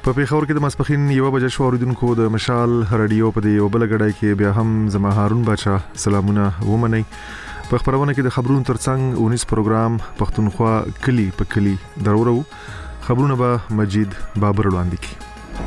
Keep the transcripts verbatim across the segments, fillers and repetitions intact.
په پیښور کې د ماسپخین یو بجې شو اوریدونکو د مشال رادیو په دی یو بل غړای کې بیا هم زما هارون بچا سلامونه ومني. په خبرونه کې د خبرونو ترڅنګ اونیس پروګرام پښتونخوا کلی په کلی درورو خبرونه به مجید بابر وړاندې کی.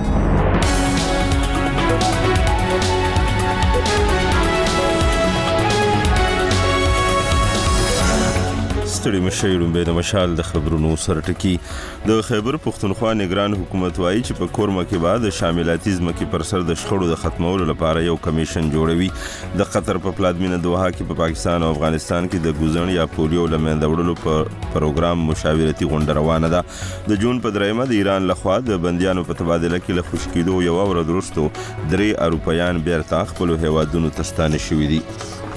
ستړي مشایروم به د مشال د خبرونو سره ټکی. د خیبر پښتونخوا نگران حکومت وایي چې په کورما کې بعد شاملاتي ځمکې پر سر د شخړو د ختمولو لپاره یو کمیشن جوړوي. د قطر په پلازمینه دوحه کې په پاکستان او افغانستان کې د ګوزن یا پولیو لمنځه وړلو په پروګرام مشاورتي غونډه روانه ده. د جون په دریمه د ایران لخوا د بندیانو په تبادله کې له خوشی کېدو یو ورځ وروسته درې اروپایان بیرته خپل هیوادونو ته ستانه شوي دي.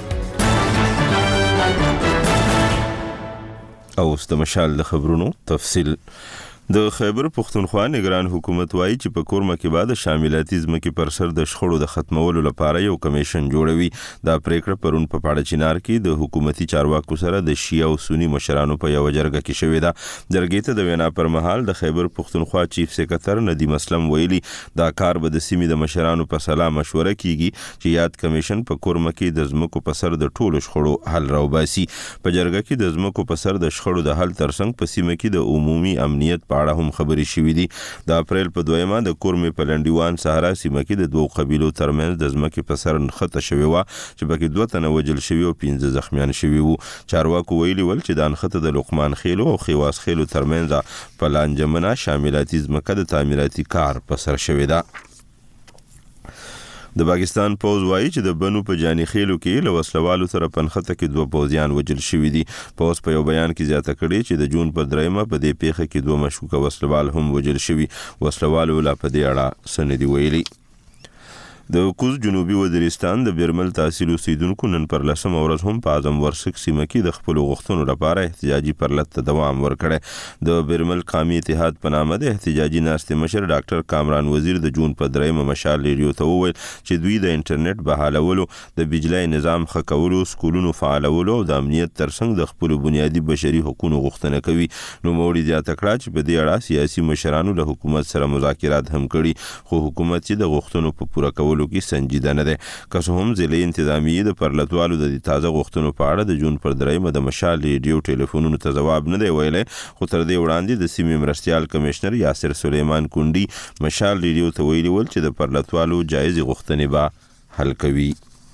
او د مشال د خبرونو تفصیل. د خیبر پښتونخوا نگران حکومت وایي چې په کورما کې بعد شاملاتي ځمکې پر سر د شخړو د ختمولو لپاره یو کمیشن جوړوي. دا پریکړه پرون په پاړه چینار کې د حکومتي چارواکو سره د شیعه او سنی مشرانو په یو جرګه کې شوې ده. جرګې ته د وینا پر مهال د خیبر پښتونخوا چیف سکرټر ندیم اسلم ویلي دا کار به د سیمې د مشرانو په سلا مشوره کیږي چې یاد کمیشن په کورما کې د ځمکو په سر د ټولو شخړو حل راوباسي. په جرګه کې د ځمکو په سر د شخړو د حل ترڅنګ په سیمه کې د عمومي امنیت اړه هم خبري شوې دي. د اپریل په دویمه د کورمې په لنډیوان صحرا سیمه کې د دوه قبیلو ترمنځ د ځمکې په سر نښته شوې وه چې پکې دوه تنه وژل شوي او پنځه زخمیان شوي وو. چارواکو ویلي ول چې دا نښته د لقمان خیلو او خیواس خیلو ترمنځ په لانجمنه شاملاتي ځمکه د تعمیراتي کار په سر شوې ده. د پاکستان پوز وایي چې د بنو په جاني خیلو کې له وسلوالو سره پنخته کې دوه پوزیان وژل شوي دي. پوز په یو بیان کې زیاته کړې چې د جون په دریمه په دې پیښه کې دوه مشکوکه وسلوال هم وژل شوي. وسلوالو لا په دې اړه څه نه دي ویلي. د کوز جنوبي وزیرستان د بیرمل تحصیل اوسیدونکو نن پر لسمه ورځ هم په اعظم ورسک سیمه کې د خپل غوښتنو لپاره احتجاجي پرلط ته دوام ورکړی. د بیرمل قومي اتحاد په نامه د احتجاجي ناستې مشر ډاکټر کامران وزیر د جون په دریمه مشال ریډیو ته وویل چې دوی د انټرنیټ بحالولو، د بجلی نظام ښه کولو، سکولونو فعالولو او د امنیت ترڅنګ د خپل بنیادي بشري حقوقو غوښتنه کوي. نوموړي زیاته کړه چې په دې اړه سیاسي مشرانو له حکومت سره مذاکرات هم کړي، خو حکومت چې د غوښتنو په پوره کولو کې سنجیده نه ده. که څه هم ضلعي انتظامیې د پرلطوالو د تازه غوښتنو په اړه د جون پر دریمه د مشال ریډیو ټلیفونونو ته ځواب نه دی ویلی، خو تر دې وړاندې د سیمې مرستیال کمشنر یاسر سلیمان کونډي مشال ریډیو ته ویلي ول چې د پرلطوالو جایزې غوښتنې به حل کوي.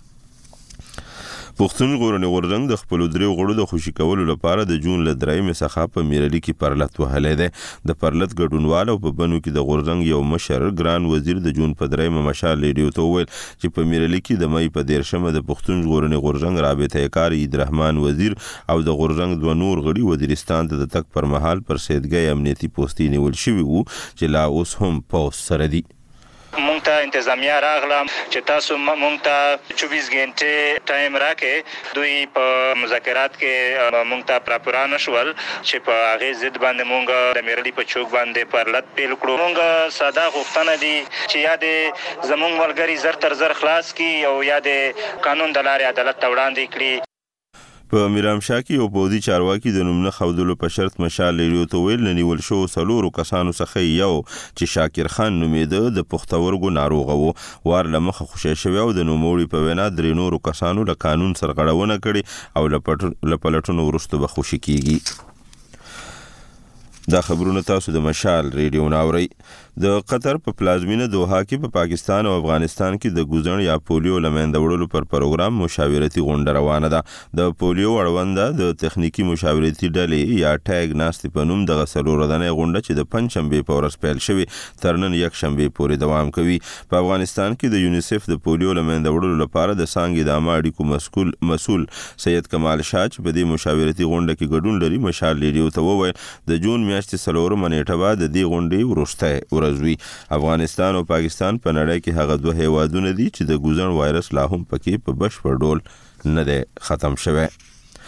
پښتون غورنی غورځنګ د خپل درې غړو د خوشی کولو لپاره د جون ل درېمې څخه په میرلی کې پرلط وهلې ده. د پرلط ګډونوال او په بنو کې د غورځنګ یو مشر ګران وزیر د جون په درېمه مشال ریډیو ته وویل چې په میرلی کې د مې په دیرشمه د پښتون غورنی غورځنګ رابطه کار عیدرحمان وزیر او د غورځنګ دوه نور غړي وزیرستان ته د تک پر مهال پر سیدګۍ امنیتي پوسټي نیول شوی وو چې لا اوس هم پوس سره دي. مونږ ته انتظامیه راغله چې تاسو مونږ ته چوبیس غنټې ټایم راکې. دوی په مذاکرات کې مونږ ته پراپرانه شول چې په هغې ضد باندې مونږ د میرلی په چوک باندې پرلط پیل کړو. مونږ ساده غوښتنه دي چې یا د زمونږ ملګري زر تر زر خلاص کړي او یا د قانون د لارې عدالت ته وړاندې کړي. په میرامشاه کې یو پوځي چارواکي د نوم نه ښودلو په شرط مشال ریډیو ته ویل نیول شو څلورو کسانو څخه یو چې شاکر خان نومېده د پښتورګو ناروغه و. وار له مخه خوشی شوی او د نوموړي په وینا درې نورو کسانو له قانون سرغړونه کړې او له پلټنو وروسته به خوشي کیږي. دا خبرونه تاسو د مشال ریډیو ناورئ. د قطر په پلازمینه دوحه کې په پاکستان او افغانستان کې د ګوزن یا پولیو لمنځه وړلو پر پروګرام مشاورتي غونډه روانه ده. د پولیو اړونده د تخنیکی مشاورتي ډلې یا ټاګ ناستې په نوم دغه څلور ورځنۍ غونډه چې د پنجشنبې په ورځ پیل شوې تر نن یکشنبې پورې دوام کوي. په افغانستان کې د یونیسف د پولیو لمنځه وړلو لپاره د څانګې د عامه اړیکو مسؤل مسؤل سید کمال شاه چې په دې مشاورتي غونډه کې ګډون لري مشال ریډیو ته وویل د جون میاشتې څلورمه نیټه به د دې غونډې وروستی ورځ وي. افغانستان او پاکستان په نړۍ کې هغه دوه هیوادونه دي چې د ګوزن وایرس لا هم پکې په بشپړ ډول نه دی ختم شوی.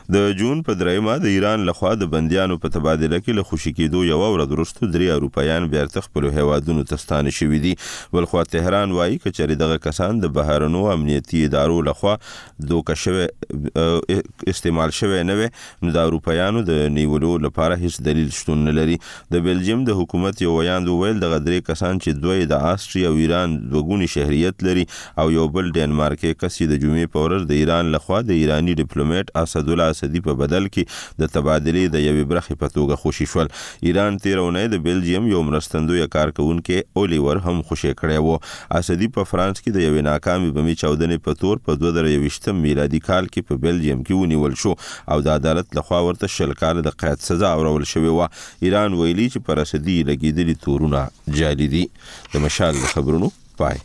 د جون په دریمه د ایران لخوا د بندیانو په تبادله کې له خوشي کېدو یو ورځ وروسته درې اروپایان بیرته خپل هیوادونو ته ستانه شوي دي. بلخوا تهران وایي که چېرې دغه کسان د بهرنو امنیتي ادارو لخوا دوکه شوی استعمال شوی نه وي نو د اروپایانو د نیولو لپاره هیڅ دلیل شتون نه لري. د بلجیم د حکومت یو ویاند وویل دغه درې کسان چې دوی د آسټریا او ایران دوګونی شهریت لري او یو بل ډنمارکي کس د جمعې په ورځ د ایران لخوا د ایرانی ډیپلوماټ اسدالله اسدي په بدل کې د تبادلې د یوې برخې په توګه خوشي شول. ایران تیر اونۍ د بلجیم یو مرستندوی کارکونکي اولیور هم خوشي کړی و. اسدي په فرانس کې د یوې ناکامې بمي چاودنې په تور په دوه زره یوویشتم میلادي کال کې په بلجیم کې ونیول شو او د عدالت لخوا ورته شل کاله د قید سزا اورول شوې وه. ایران ویلي چې پر اسدي لګېدلي تورونه جعلي دي. د مشال خبرونو پای.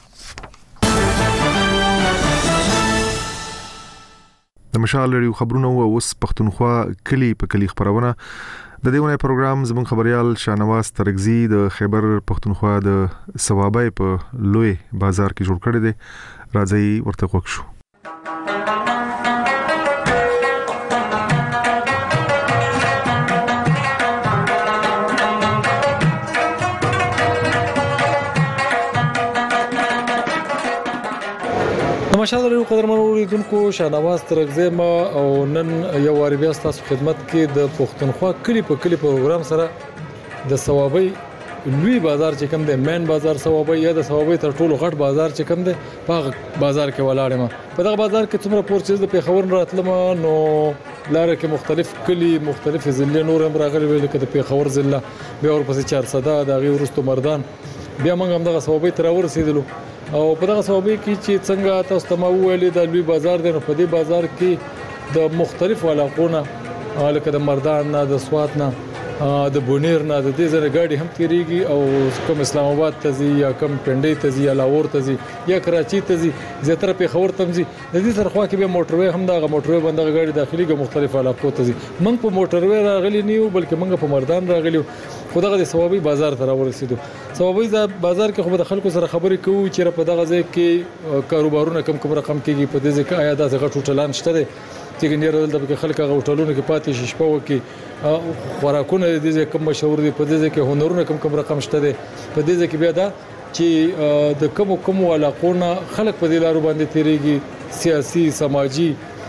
د مشال لري خبرونه او اوس پښتونخوا کلی په کلی خبرونه د دې ونې پروګرام زمون خبريال شاهنواز ترغزي د خیبر پښتونخوا د ثوابای په لوی بازار کې جوړ کړی دی. راځي ورته وښو. ماشاءالله لري قدرمن اوریدونکو شاهنواز ترغزي ما او نن یو واری بیا تاسو خدمت کې د پښتونخوا کلی په کلی پروګرام سره د ثوابي لوی بازار چې کوم دی مین بازار ثوابي یا د ثوابي تر ټولو غټ بازار چې کوم دی په بازار کې ولاړم. په دغه بازار کې څومره پورچیز د پیښور راتلم نو لاره کې مختلف کلی مختلف ضلع نور هم راغلي ویل کې د پیښور ضلع بیا ورپسې چار صدا د غي ورستو مردان بیا موږ هم دغه ثوابي تر ورسېدلو او په دغه ثوابي کې چې څنګه تاسو ته مو ویلې د لوی بازار دی نو په دې بازار کې د مختلفو علاقونو لکه د مردان نه د سوات نه د بونیر نه د دې زره گاډي هم تیریږي او کوم اسلام آباد ته ځي یا کوم پنډي ته ځي یا لاهور ته ځي یا کراچي ته ځي زیاتره په خبر تم ځي د دې سره خوا کې به موټروي هم دا موټروي باندې گاډي داخلي ګو مختلف علاقو ته ځي. موږ په موټروي راغلي نیو بلکې موږ په مردان راغلي خدغه د ثوابي بازار ته راورسېدو. ثوابي بازار کې خو د خلکو سره خبرې کوو چې په دغه ځای کې کاروبارونه کم کم رقم کېږي په دې ځای کې آیا د غټ هوټلان شته دي چې ګنیر دلته خلک هغه هوټلونو کې پاتې شي شپه وکي خوراکونه د دې کم مشهور دي په دې کې هنرونه کم کم رقم شته دي په دې کې بیا دا چې د کم کم علاقونه خلک په دې لارو باندې تیریږي سیاسي سماجی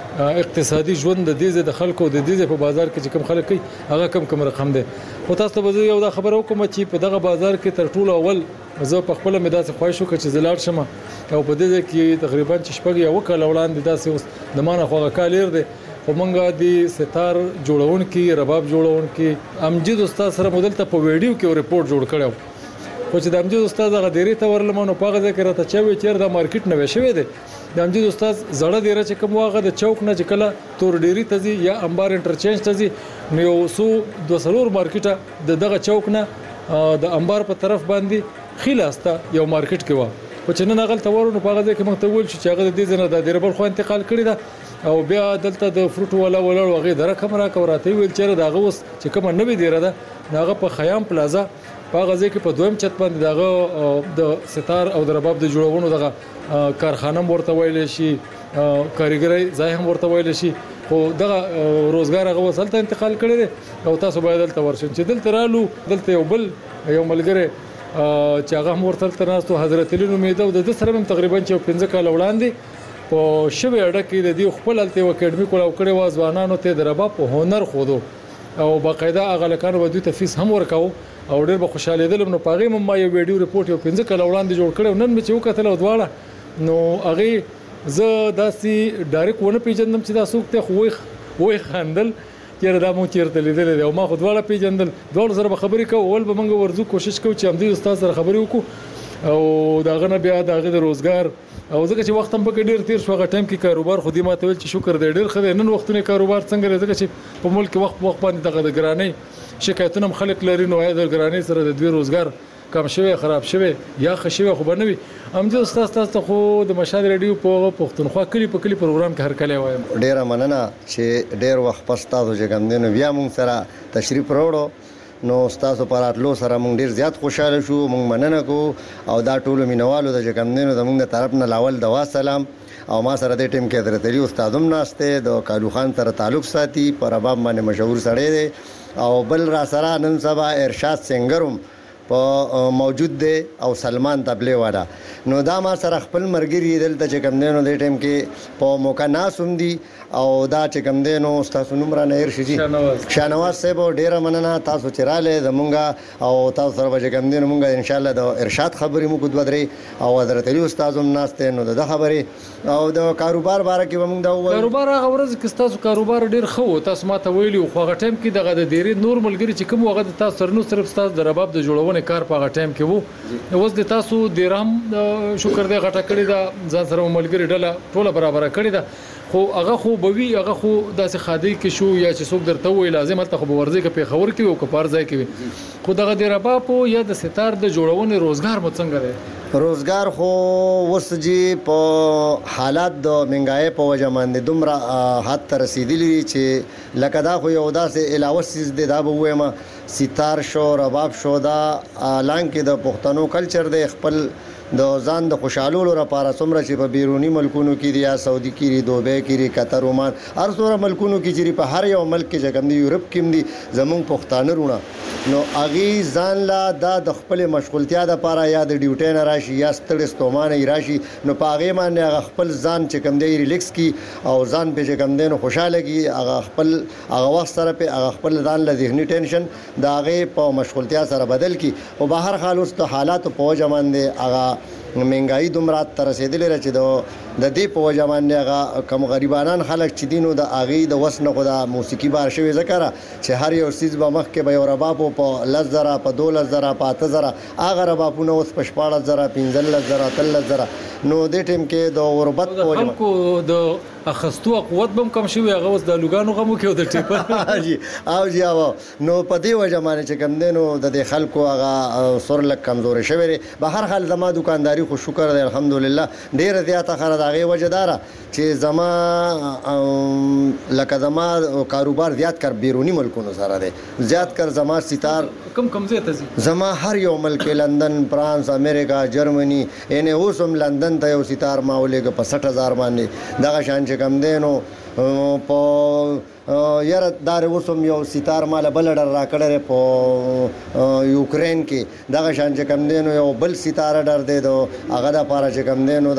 اقتصادي ژوند د دې د خلکو د دې په بازار کې چې کم خلک کوي هغه کم کم رقم دي. خو تاسو ته یو دا خبره وکم چې په دغه بازار کې تر ټولو اول زه په خپل مداسه خواهش وکړ چې زلار شم او په دې کې تقریبا چې شپږ یو کال وړاندې داسې اوس د مانه خوغه کالیر دي خو مونږه د ستار جوړون کې رباب جوړون کې امجد استاد سره مدل ته په ویډیو کې ریپورت جوړ کړو خو چې د امجد استاد هغه ډیری ته ورلمنو په هغه ذکر ته چوي چیر د مارکیټ نه وشوي دي د امجد استاد زړه ډیره چې کوم واغه د چوک نه چې کله تور ډیری ته ځي یا انبار انټرچینج ته ځي نو یو سو د سلور مارکیټه د دغه چوک نه د انبار په طرف باندې خلاسته یو مارکیټ کې و خو چې نه غلطه ورونو په هغه ځکه موږ ته ویل چې هغه د دې زنه د ډیربل خو انتقال کړی دا او بیا دلته د فروټ ولا ولا وغه دره کمره کوراته ویل چې دا غوس چې کوم نه وی دیره ده هغه په خیام پلازا په غزه کې په دویم چت باندې دغه د ستار او د رباب د جوړونو دغه کارخانه ورته ویل شي کاریګری ځای هم ورته ویل شي خو دغه روزګار هغه وسلته انتقال کړی او تاسو باید دلته ورشئ چې دلته رالو دلته یو بل یو ملګری چې هغه مورتل تناستو حضرت علي نومیده او د سره هم تقریبا چې پنځه کال وړاندې په شوی اډه کې د دې خپل الته اکیډمي کول او کړي وازوانانو ته د رباب په هنر خودو او باقاعده هغه لکانو ودی ته فیس هم ورکاو او ډېر به خوشاله دي نو پاغي مم یو ویډیو ریپورت یو پنځه کال وړاندې جوړ کړو نن مې چې وکړل او دواړه نو هغه زه داسي ډایرکټ ونه پیژندم چې دا څوک ته خو وای خندل چیرې دا مو چیرته لیدل او ما خو دواړه پیژندل دوړ سره خبرې کوو اول به موږ ورزو کوشش کوو چې هم دې استاد سره خبرې وکړو او دا غنه بیا دا غي د روزګار او ځکه چې وخت هم په ډیر تیر شو هغه ټایم کې کاروبار خو دې ماته ویل چې شکر دې ډیر خدای نن وختونه کاروبار څنګه ځکه چې په ملک وخت وخت باندې دغه د ګرانۍ شکایتونه خلک لري نو د ګرانۍ سره د دوی روزګار کم شوی خراب شوی یا خشوی خو بنوي هم دې استاد تاسو خو د مشال ریډیو په پښتونخوا کلی په کلی پروګرام کې هر کله وایم ډیر مننه چې ډیر وخت پس تاسو چې کوم دینو بیا مونږ سره تشریف وروړو نو تاسو پر اتلو سره مونږ ډیر زیات خوشاله شو مونږ مننه کو او دا ټول مینوالو د چې کوم دینو د مونږ طرف نه لاول دوا سلام او ما سره د ټیم کې حضرت علي استاد هم ناشته د کالو خان سره تعلق ساتي پر رباب باندې مشهور سړی دی او بل را سره نن سبا ارشاد سنگروم په موجود دی او سلمان تبلیغ والا نو دا ما سره خپل مرګري دلته چې کوم دینو د ټیم کې په موقع ناسوم دي او دا چې کوم دینو تاسو نوم را نه هر شي شانواز صاحب ډیره مننه تاسو چې رااله زمونږه او تاسو سره چې کوم دینو مونږه ان شاء الله د ارشاد خبرې مو کو درې او حضرت علي استاد هم ناشته نو د خبرې او د کاروبار باره کې مونږ دا وایو کاروبار هغه ورځ کې تاسو کاروبار ډیر خو تاسو ماته ویلي خو هغه ټیم کې دغه د ډیری نور ملګری چې کوم وغه تاسو سره نو صرف تاسو د رباب د جوړونې کار په هغه ټیم کې وو اوس د تاسو د رام شکر دې غټه کړی دا ځان سره ملګری ډله ټوله برابر کړی دا خو هغه خو بوي هغه خو داسې خادي کې شو یا چې څوک درته وي لازم هلته خو ورځي کې په خبر کې او کپار ځای کې خو دغه د رباب یا د ستار د جوړونې روزګار مو څنګه دی روزګار خو وسجي په حالات د منګای په وجه باندې دومره حد ته رسیدلی چې لکه دا خو یو داسې علاوه سیز دی دا به وایم ستار شو رباب شو دا اعلان کې د پښتنو کلچر دی خپل د ځان د خوشحالولو لپاره څومره چې په بیرونی ملکونو کې دی یا سعودي کې دی دوبه کې دی قطر عمان هر څومره ملکونو کې چې په هر یو ملک کې چې کوم دی یورپ کې دی زمون پښتانه رونه نو اغي ځان لا د خپل مشغولتیا لپاره یا د ډیوټي نه راشي یا ستړي ستومانه راشي نو پاغه باندې خپل ځان چې کوم دی ریلیکس کی او ځان په چې کوم دی نو خوشاله کی هغه خپل هغه وخت سره په هغه خپل ځان له ذهني ټینشن دا هغه په مشغولتیا سره بدل کی او بهر حال اوس ته حالات په وجه باندې هغه منګای دومره تر رسیدلې را چې د دې په وجه باندې هغه کم غریبانان خلک چې دینو د اغي د وسنه خدا موسیقي بار شوی ذکر چې هر یو سیز به مخ کې به یو رباب په لزره په دولت زره په اتزره هغه ربابونه اوس په شپاړه زره پنځل زره تل زره نو د ټیم کې د غربت په وجه خلکو د اخستو قوت بم کم شوی هغه اوس د لوګانو غمو کې د ټیپر جی او جی او نو په دې وجه باندې چې کم دینو د دې خلکو هغه سر لک کمزور شوی به هر حال زما دکانداري خو شکر دی الحمدلله ډیر زیاته خره دغه وجدار چې زما لکه زما کاروبار زیات کر بیرونی ملکونو سره دی زیات کر زما ستار کم کم زیات زما هر یو ملک لندن فرانس امریکا جرمنی ان اوسم لندن ته یو ستار ما ولګه په سټ هزار باندې دغه شان چې کم دینو په یاره دار اوسم یو ستار مال بل ډر را کړره په یوکرين کې دغه شان چې کم دینو یو بل ستاره ډر دی دو هغه د پاره چې کم دینو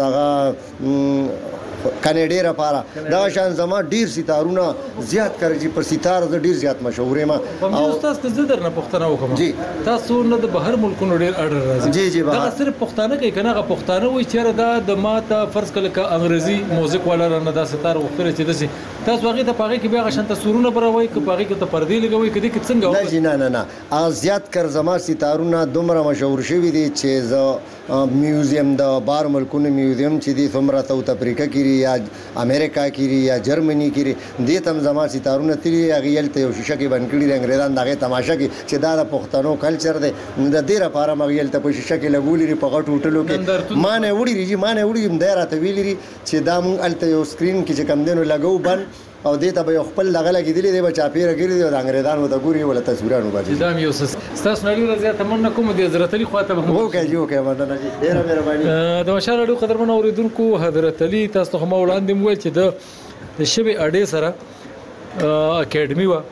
دغه کنيډي لپاره دا شان زما ډیر ستارونه زیات کړی پر ستاره د ډیر زیات مشهورې ما او استاد که زه درنه پښتنه وکم جی تاسو نه د بهر ملکونو ډیر اډر راځي جی جی دا صرف پښتانه کوي کنه غ پښتانه وای چیرې دا د ماته فرض کله ک انګريزي موزیک والا نه دا ستاره وختره چې دسي تاسو هغه ته پاغه کې بیا غشن تصورونه بروي ک پاغه کې ته پردي لګوي کدي کې څنګه نه جی نه نه نه ا زیات کر زما ستارونه دومره مشهور شوی دي چې ز میوزیم د بار ملکونو میوزیم چې دي څومره ساوث افریقا کې یا امریکا کې یا جرمني کې دې تم زما ستارونه تری غیل ته یو شیشه کې بن کړي انګریزان دغه تماشا کې چې دا د پښتنو کلچر دی د دې لپاره مغیل ته په شیشه کې لګولې په غټ هوټلو کې ما نه وړي ریږي ما نه وړي دا راته ویلې چې دا مونږ الته یو سکرین کې چې کم دینو لګو بن او دې ته به خپل لغه لګیدلې دی بچا پیره ګری دی د انګریزانو د ګوري ولا تصویرانو باندې دا یو ستاسو نړۍ زیات تمنا کوم د حضرت علي خواته وو کې جو کې مننه ډیره مهرباني د مشال اړو قدر من اوریدونکو حضرت علي تاسو هم وړاندې مو چې د د شبي اډې سره اکیډمي و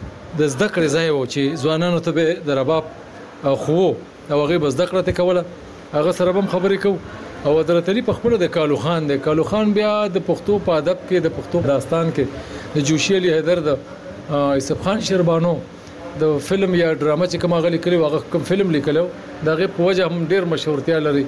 د زده کړې ځای و چې ځوانانو ته به د رباب خو او هغه به زده کړه کوله هغه سره هم خبرې کو او حضرت علي په خپل د کالو خان د کالو خان بیا د پښتو په ادب کې د پښتو داستان کې د جوشي علي حیدر د یوسف خان شیربانو د فلم یا ډرامه چې کوم غلي کړي هغه کوم فلم لیکلو دغه په وجه هم ډیر مشهورتیا لري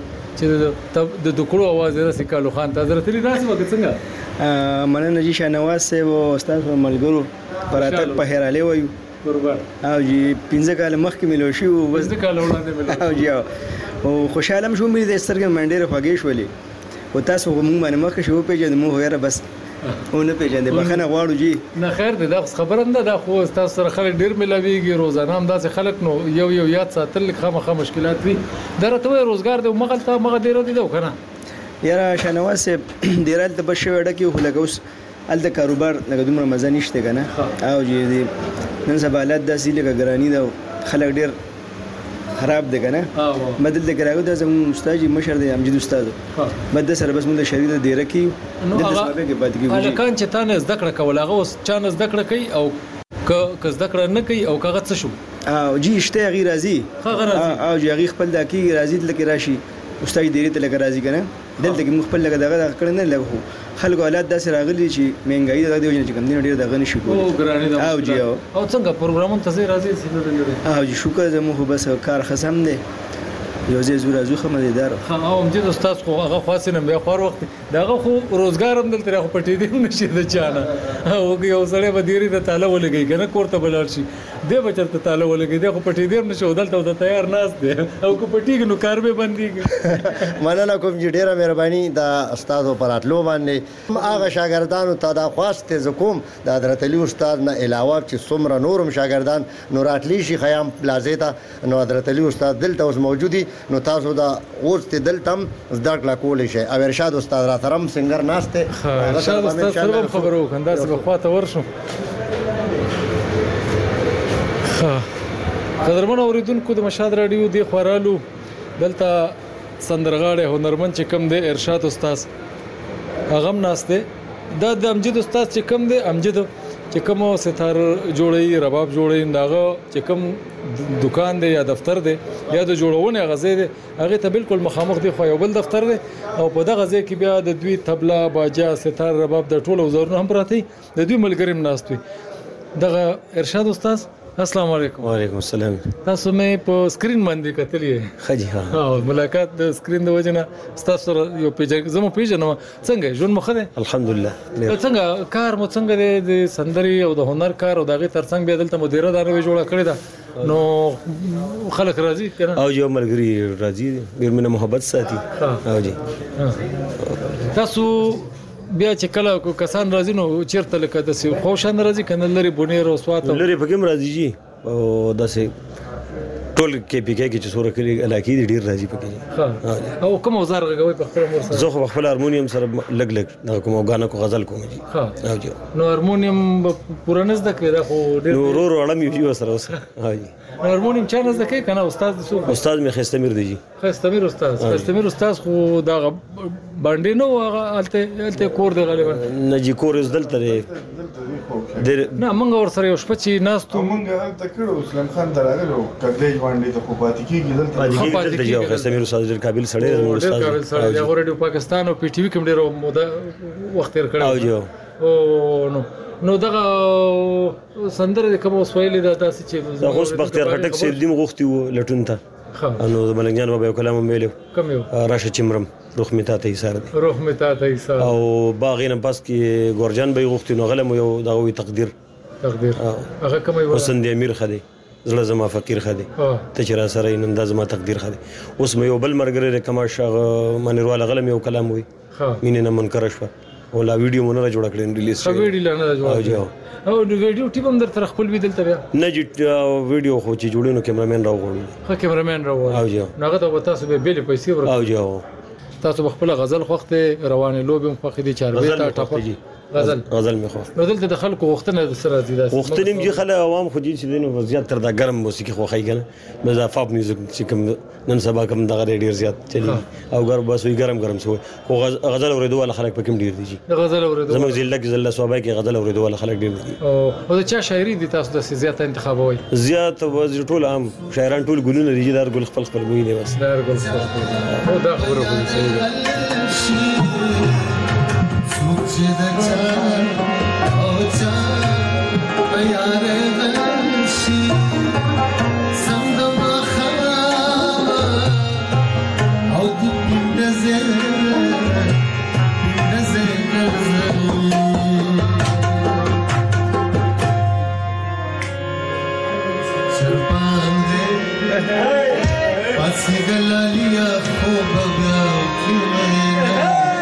چې د دکړو आवाज راسي کالو خان ته حضرت علي راسي وکړه څنګه مننه جی شنواز صاحب او استاد ملګرو پراتک په هراله وایو قربان او جی پنځه کال مخکې ملو شو بس د کال وړاندې ملو او جی او خوشاله شوم مې د سترګې منډې خوږې شولې او تاسو هم باندې مخ شو پیژنې مو هویره بس او نه پیژنې بخنه غواړو جی نه خیر دی دا خبره نه دا خو تاسو سره خلک ډیر ملاویږي روزانه هم داسې خلک نو یو یو یاد ساتل خامخا مشکلات وي درته روزګار دی مغلطه مغه ډیر دی کنه یاره شنواز ډیرال ته بشو ډکی خو لګوس ال د کاروبار لکه دومره مزه نشته کنه او جی نن سبا حالت داسې لکه ګرانی دا خلک ډیر خراب دی کنه بدل د ګراغو د زموږ استاد مشر دی امجد استاد مده سره بس موږ د شریعت ډیره کی د سبب کې پاتې کیږي الکان چې تانه زده کړه کول هغه اوس چانه زده کړه کوي او که زده کړه نه کوي او کاغذ څه شو او جی شته غیر راضي او جی غیر خپل د کی راضي لکه راشي استاد ډیره ته لکه راضي کنه دلته کې خپل لکه دغه کړه نه لګو خلکو اولاد داسې راغلي چې مهنګای د دې چې کم دین ډیر دغه نشي کولی او ګرانی دا او جی او څنګه پروګرامونه ته راځي چې او جی شکر زموږ بس کار خصم دی یو ځای زور ازو خمدیدار او امجد استاد خو هغه خاصنه بیا خور وخت داغه خو روزګار هم دلته خو پټې دی نشي د چانه او یو سړی به دیری د تعالی ولګي کنه کوړه بلل شي دی بچته تعالی ولګي دی خو پټې دی نشي دلته د تیار ناس دی او کو پټیږي نو کار به باندې مننه کوم چې ډیره مهرباني د استادو پر اتلو باندې هغه شاګردانو ته دا خواسته زکوم د حضرت علي استاد نه علاوه چې څومره نورم شاګردان نور اتلی شي خیام پلازې ته نو حضرت علي استاد دلته اوس موجودي نو تاسو دا اوس ته دلتم زده کړه کولای شئ او ارشاد استاد را ترم سنگر ناشته ارشاد استاد سره خبرو کنده څه خواته ورشو قدرمن اوریدونکو د مشهد رادیو دی خورالو دلته سندرغاړي هنرمند چې کم دی ارشاد استاد هغه ناشته دا د امجد استاد چې کم دی امجد چې کوم ستار جوړي رباب جوړي داغه چې کوم دکان دی یا دفتر دی یا د جوړونې غزې دی هغه ته بالکل مخامخ دی خو یو بل دفتر دی او په دغه ځای کې بیا د دوی طبلا باجا ستار رباب د ټولو وزرونه هم پراته د دوی ملګری ناستوي دغه ارشاد استاد السلام علیکم وعلیکم السلام تاسو مې په سکرین باندې کتلې خجی ها او ملاقات د سکرین د وجنه تاسو سره یو پیج زمو پیژنم څنګه ژوند مخ ده الحمدلله څنګه کار مو څنګه د سندري او د هنر کار او دغه ترڅنګ بیا دلته مدیره دار جوړه کړی دا نو خلک راضي کنه او یو ملګری راضي ډیر منه محبت ساتي او جی تاسو بیا چې کله کو کسان راځي نو چیرته لکه د سی خوشان راځي کنه لري بونیر او سوات لري پکې راځي جی او داسې ټول کې پی کې چې سوره کې علاقې ډیر راځي پکې او کوم وزار غوي په خپل مور سره زه خو خپل هارمونیم سره لګ لګ کوم غانا کو غزل کوم جی او جی نو هارمونیم پورا نزد کړه خو ډیر نو ورو ورو اړم یو سره اوس ها جی هارمونیم چا نزد کې کنه استاد سو استاد می خستمیر دی جی خستمیر استاد خستمیر استاد خو دا باندې نو هغه الته الته کور دی غالبا نه جی کور زدل تر ډیر نه مونږ ور سره یو شپچی ناستو مونږ الته کړو اسلام خان دراغلو کله باندې ته خو پاتې کیږي دلته پاتې کیږي خستمیر استاد ډیر قابل سړی استاد قابل سړی هغه ریډیو پاکستان او پی ټی وی کوم ډیر موده وخت تیر کړو او جو او نو نو دغه سندره کوم وسویل د تاسو چې دا اوس بختیار هټک سیل دیم غوښتي و لټون ته انو د ملنګان بابا کلام ویلو کوم یو راشه چمرم روح میتا ته ایثار دی روح میتا ته ایثار او باغینه پس کې ګورجان به غوښتي نو غلم یو دا وی تقدیر تقدیر هغه کوم یو حسین د امیر خدي زړه زما فقیر خدي ته چې را سره نن د زما تقدیر خدي اوس مې یو بل مرګره کما شغه منیروال غلم یو کلام وی مینه نه منکر شو او لا ویډیو مونږ جوړ کړل ریلیز شو ویډیو نه جوړ او د ویډیو ټیم هم در خپل ویدل ته نه جی ویډیو خو چې جوړینو کیمرامین راوغړو خو کیمرامین راوغړو او جو ناغه ته تاسو به بیل پیسې ورکړو او جو تاسو خپل غزل خوخته روانه لوبم خوخه دي چاربه تا ټاپ غزل غزل مې خو نو دلته د خلکو وختنه د سره زیاده وختنیم چې خلک عوام خو دي چې دینو زیات تر دا ګرم موسیقي خو خای کنه مزافاب میوزیک چې کوم نن سبا کوم دغه ډیر زیات چلی او ګرم بس وی ګرم ګرم سو خو غزل اوریدو ول خلک پکې ډیر دي د غزل اوریدو زموږ ځل زله صوبای کې غزل اوریدو ول خلک ډیر دي او او چا شاعري دي تاسو د زیات انتخابوي زیات وز ټول عام شاعران ټول ګلونه دي دار ګل خپل خپل وی دي بس دار ګل خپل او دا خبره کوي صحیح Galalia, oh, Baba,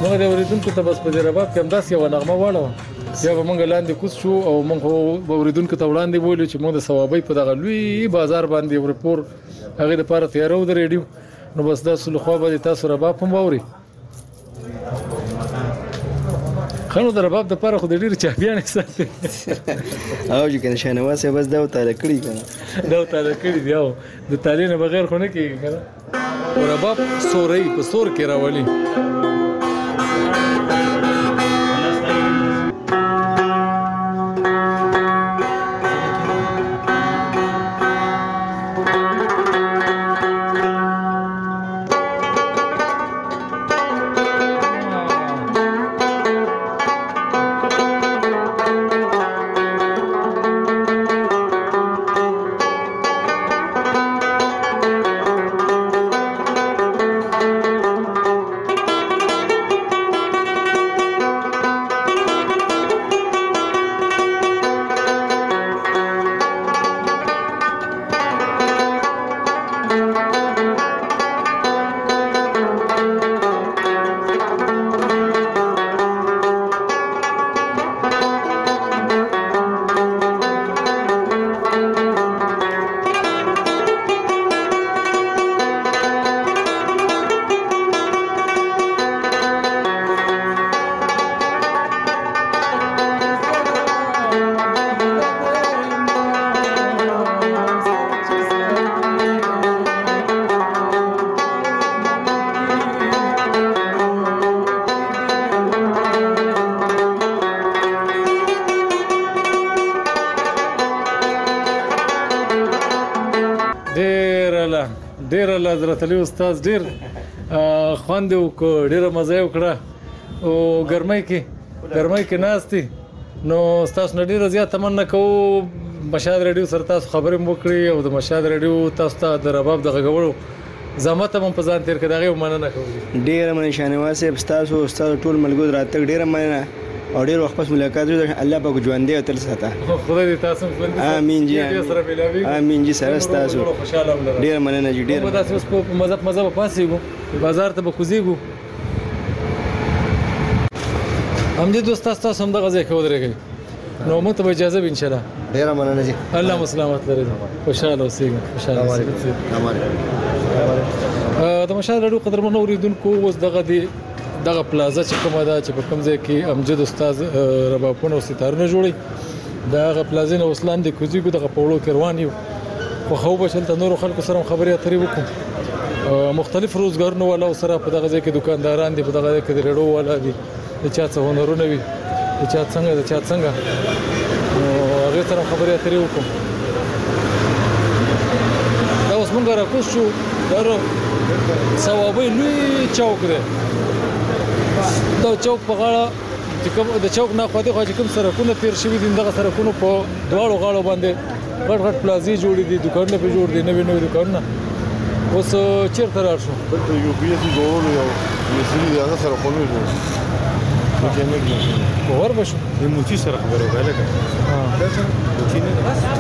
موږ د اوریدونکو ته بس په دې رباب کې همداسې یوه نغمه واړوه بیا به موږ لاندې کوز شو او موږ خو به اوریدونکو ته وړاندې بولو چې موږ د ثوابۍ په دغه لوی بازار باندې یو رپور هغې دپاره تیاره ودرېډو نو بس داسې له خوا به تاسو رباب هم واورئ ښه نو د رباب دپاره خو د ډېرې چاپیانې ساتي او چې که نه شاهنواز صاحب بس دا وتاله کړي که نه دا وتاله کړي دي او د تالې نه بغیر خو نه کېږي که نه رباب سورۍ په سور کې راولي ډېر الله حضرت علي استاد ډېر خوند وکړ ډېره مزه یې وکړه او ګرمۍ کې ګرمۍ کې ناست دي نو ستاسو نه ډېره زیات تمنا کوو مشهد راډیو سره تاسو خبرې مو وکړې او د مشهد راډیو تاسو ته د رباب د غږولو زحمت هم په ځان تېر کړ د هغې مننه کوو ډېره مننه شاهنواز صاحب ستاسو ستاسو ټول ملګرو راتګ ډېره مننه او ډېر وخت پس ملاقات وشو الله پاک ژوندی او تل ساته خدای دې تاسو ژوندی امين جی امين جی سره تاسو ډېر مننه جی ډېر تاسو اوس په مزه مزه پاسېګو بازار ته به کوزیګو امجد استاد تاسو هم دغه ځای کې ودرېږئ نو موږ ته به اجازه وي انشاءالله ډېره مننه جی الله مو سلامت لري خوشاله اوسئ خوشاله اوسئ د مشهد راډیو قدرمنو اوریدونکو اوس دغه دی دغه پلازا چې کومه ده چې په کوم ځای کې امجد استاد ربابونه او ستارونه جوړي دغه پلازا نه اوس لاندې کوزیګو دغه په وړو کې روان یو خو خو به چلته نورو خلکو سره خبرې اترې وکړو مختلف روزګارونه والا سره په دغه ځای کې دکانداران دي په دغه ځای کې د ریډو والا دي د چا څه هنرونه وي د چا څنګه د چا څنګه نو هغې سره خبرې اترې وکړو دا اوس مونږ راکوز شو دا ثوابۍ لوی چوک دی دا چوک په غاړه چې کوم د چوک نه خواته خو چې کوم سرکونه تیر شوي دي دغه سرکونو په دواړو غاړو باندې غټ غټ پلازې جوړې دي دکانونه په جوړ دي نوې نوې دکانونه اوس چیرته راشو دلته یو پی ایس جوړول یو یسری دی هغه سرکونه جوړ میکانیک په ور بشو د موچی سره خبرو غاله ها دا څنګه موچی نه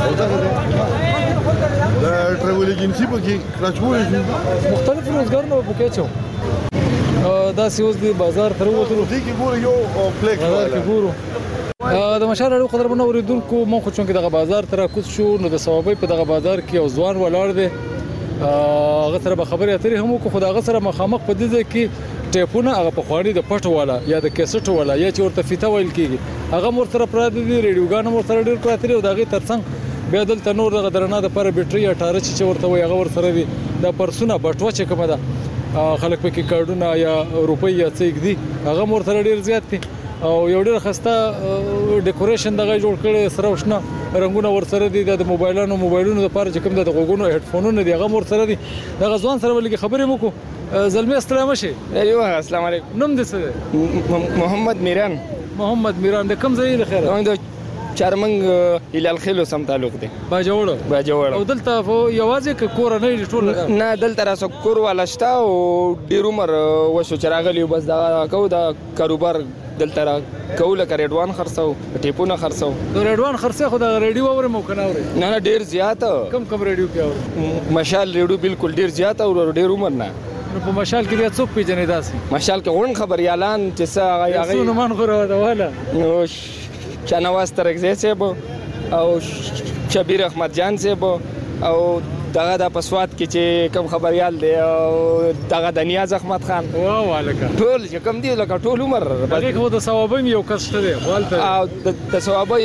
دا ټریول ایجنسی په کې راچول مختلف روزګارونه په کې چو دا سیوز دی بازار تر وته دی کې ګورو یو پلیک بازار کې ګورو د مشهد راډیو قدرمنو اوریدونکو مونږ خو چونکې دغه بازار ته راکوز شو نو د ثوابۍ په دغه بازار کې یو ځوان ولاړ دی هغه سره به خبرې اترې هم وکړو خو د هغه سره مخامخ په دې ځای کې ټیپونه هغه پخواني د پټو والا یا د کیسټو والا یا چې ورته فیته ویل کېږي هغه هم ورسره پراته دي ریډیوګان هم ورسره ډېر پراته دي او د هغې تر څنګ بیا دلته نور دغه درنه دپاره بیټرۍ یا ټاره چې ورته وایي هغه ورسره دي دا پرسونه بټوه چې کومه ده خلک پکې کارډونه یا روپۍ یا څه ږدي هغه هم ورسره ډېر زیات دي او یو ډېر ښایسته ډیکوریشن دغه جوړ کړی سره او شنه رنګونه ورسره دي د موبایلانو موبایلونو دپاره چې کوم د غوږونو هیډفونونه دي هغه هم ورسره دي دغه ځوان سره به لږې خبرې هم وکړو زلمی السلام شه ایوه السلام علیکم نوم دې څه دی محمد میران محمد میران د کوم ځای له خیره د چارمنګ هلال خیلو سم تعلق دی باجوړ باجوړ او دلته یوازې ک کور نه ټول نه دلته راسو کور والا شتا او ډیر عمر وشو چراغلی بس دا کو دا کاروبار دلته را کوله ک ریډوان خرڅو ټیپونه خرڅو د ریډوان خرڅه خو د ریډیو اور مو کنه اور نه نه ډیر زیات کم کم ریډیو کې اور مشال ریډیو بالکل ډیر زیات او ډیر عمر نه نو په مشال کې بیا څوک پیژنې داسې مشال کې غون خبريالان چې څه هغه هغه نو من غره والا نو چانواز ترکزی صاحب او شبیر احمد جان صاحب او دغه د پسوات کې چې کوم خبريال دی او دغه د نیاز احمد خان واه والکه ټول چې کوم دی لکه ټول عمر هغه خو د ثوابم یو کس شته والته او د ثوابي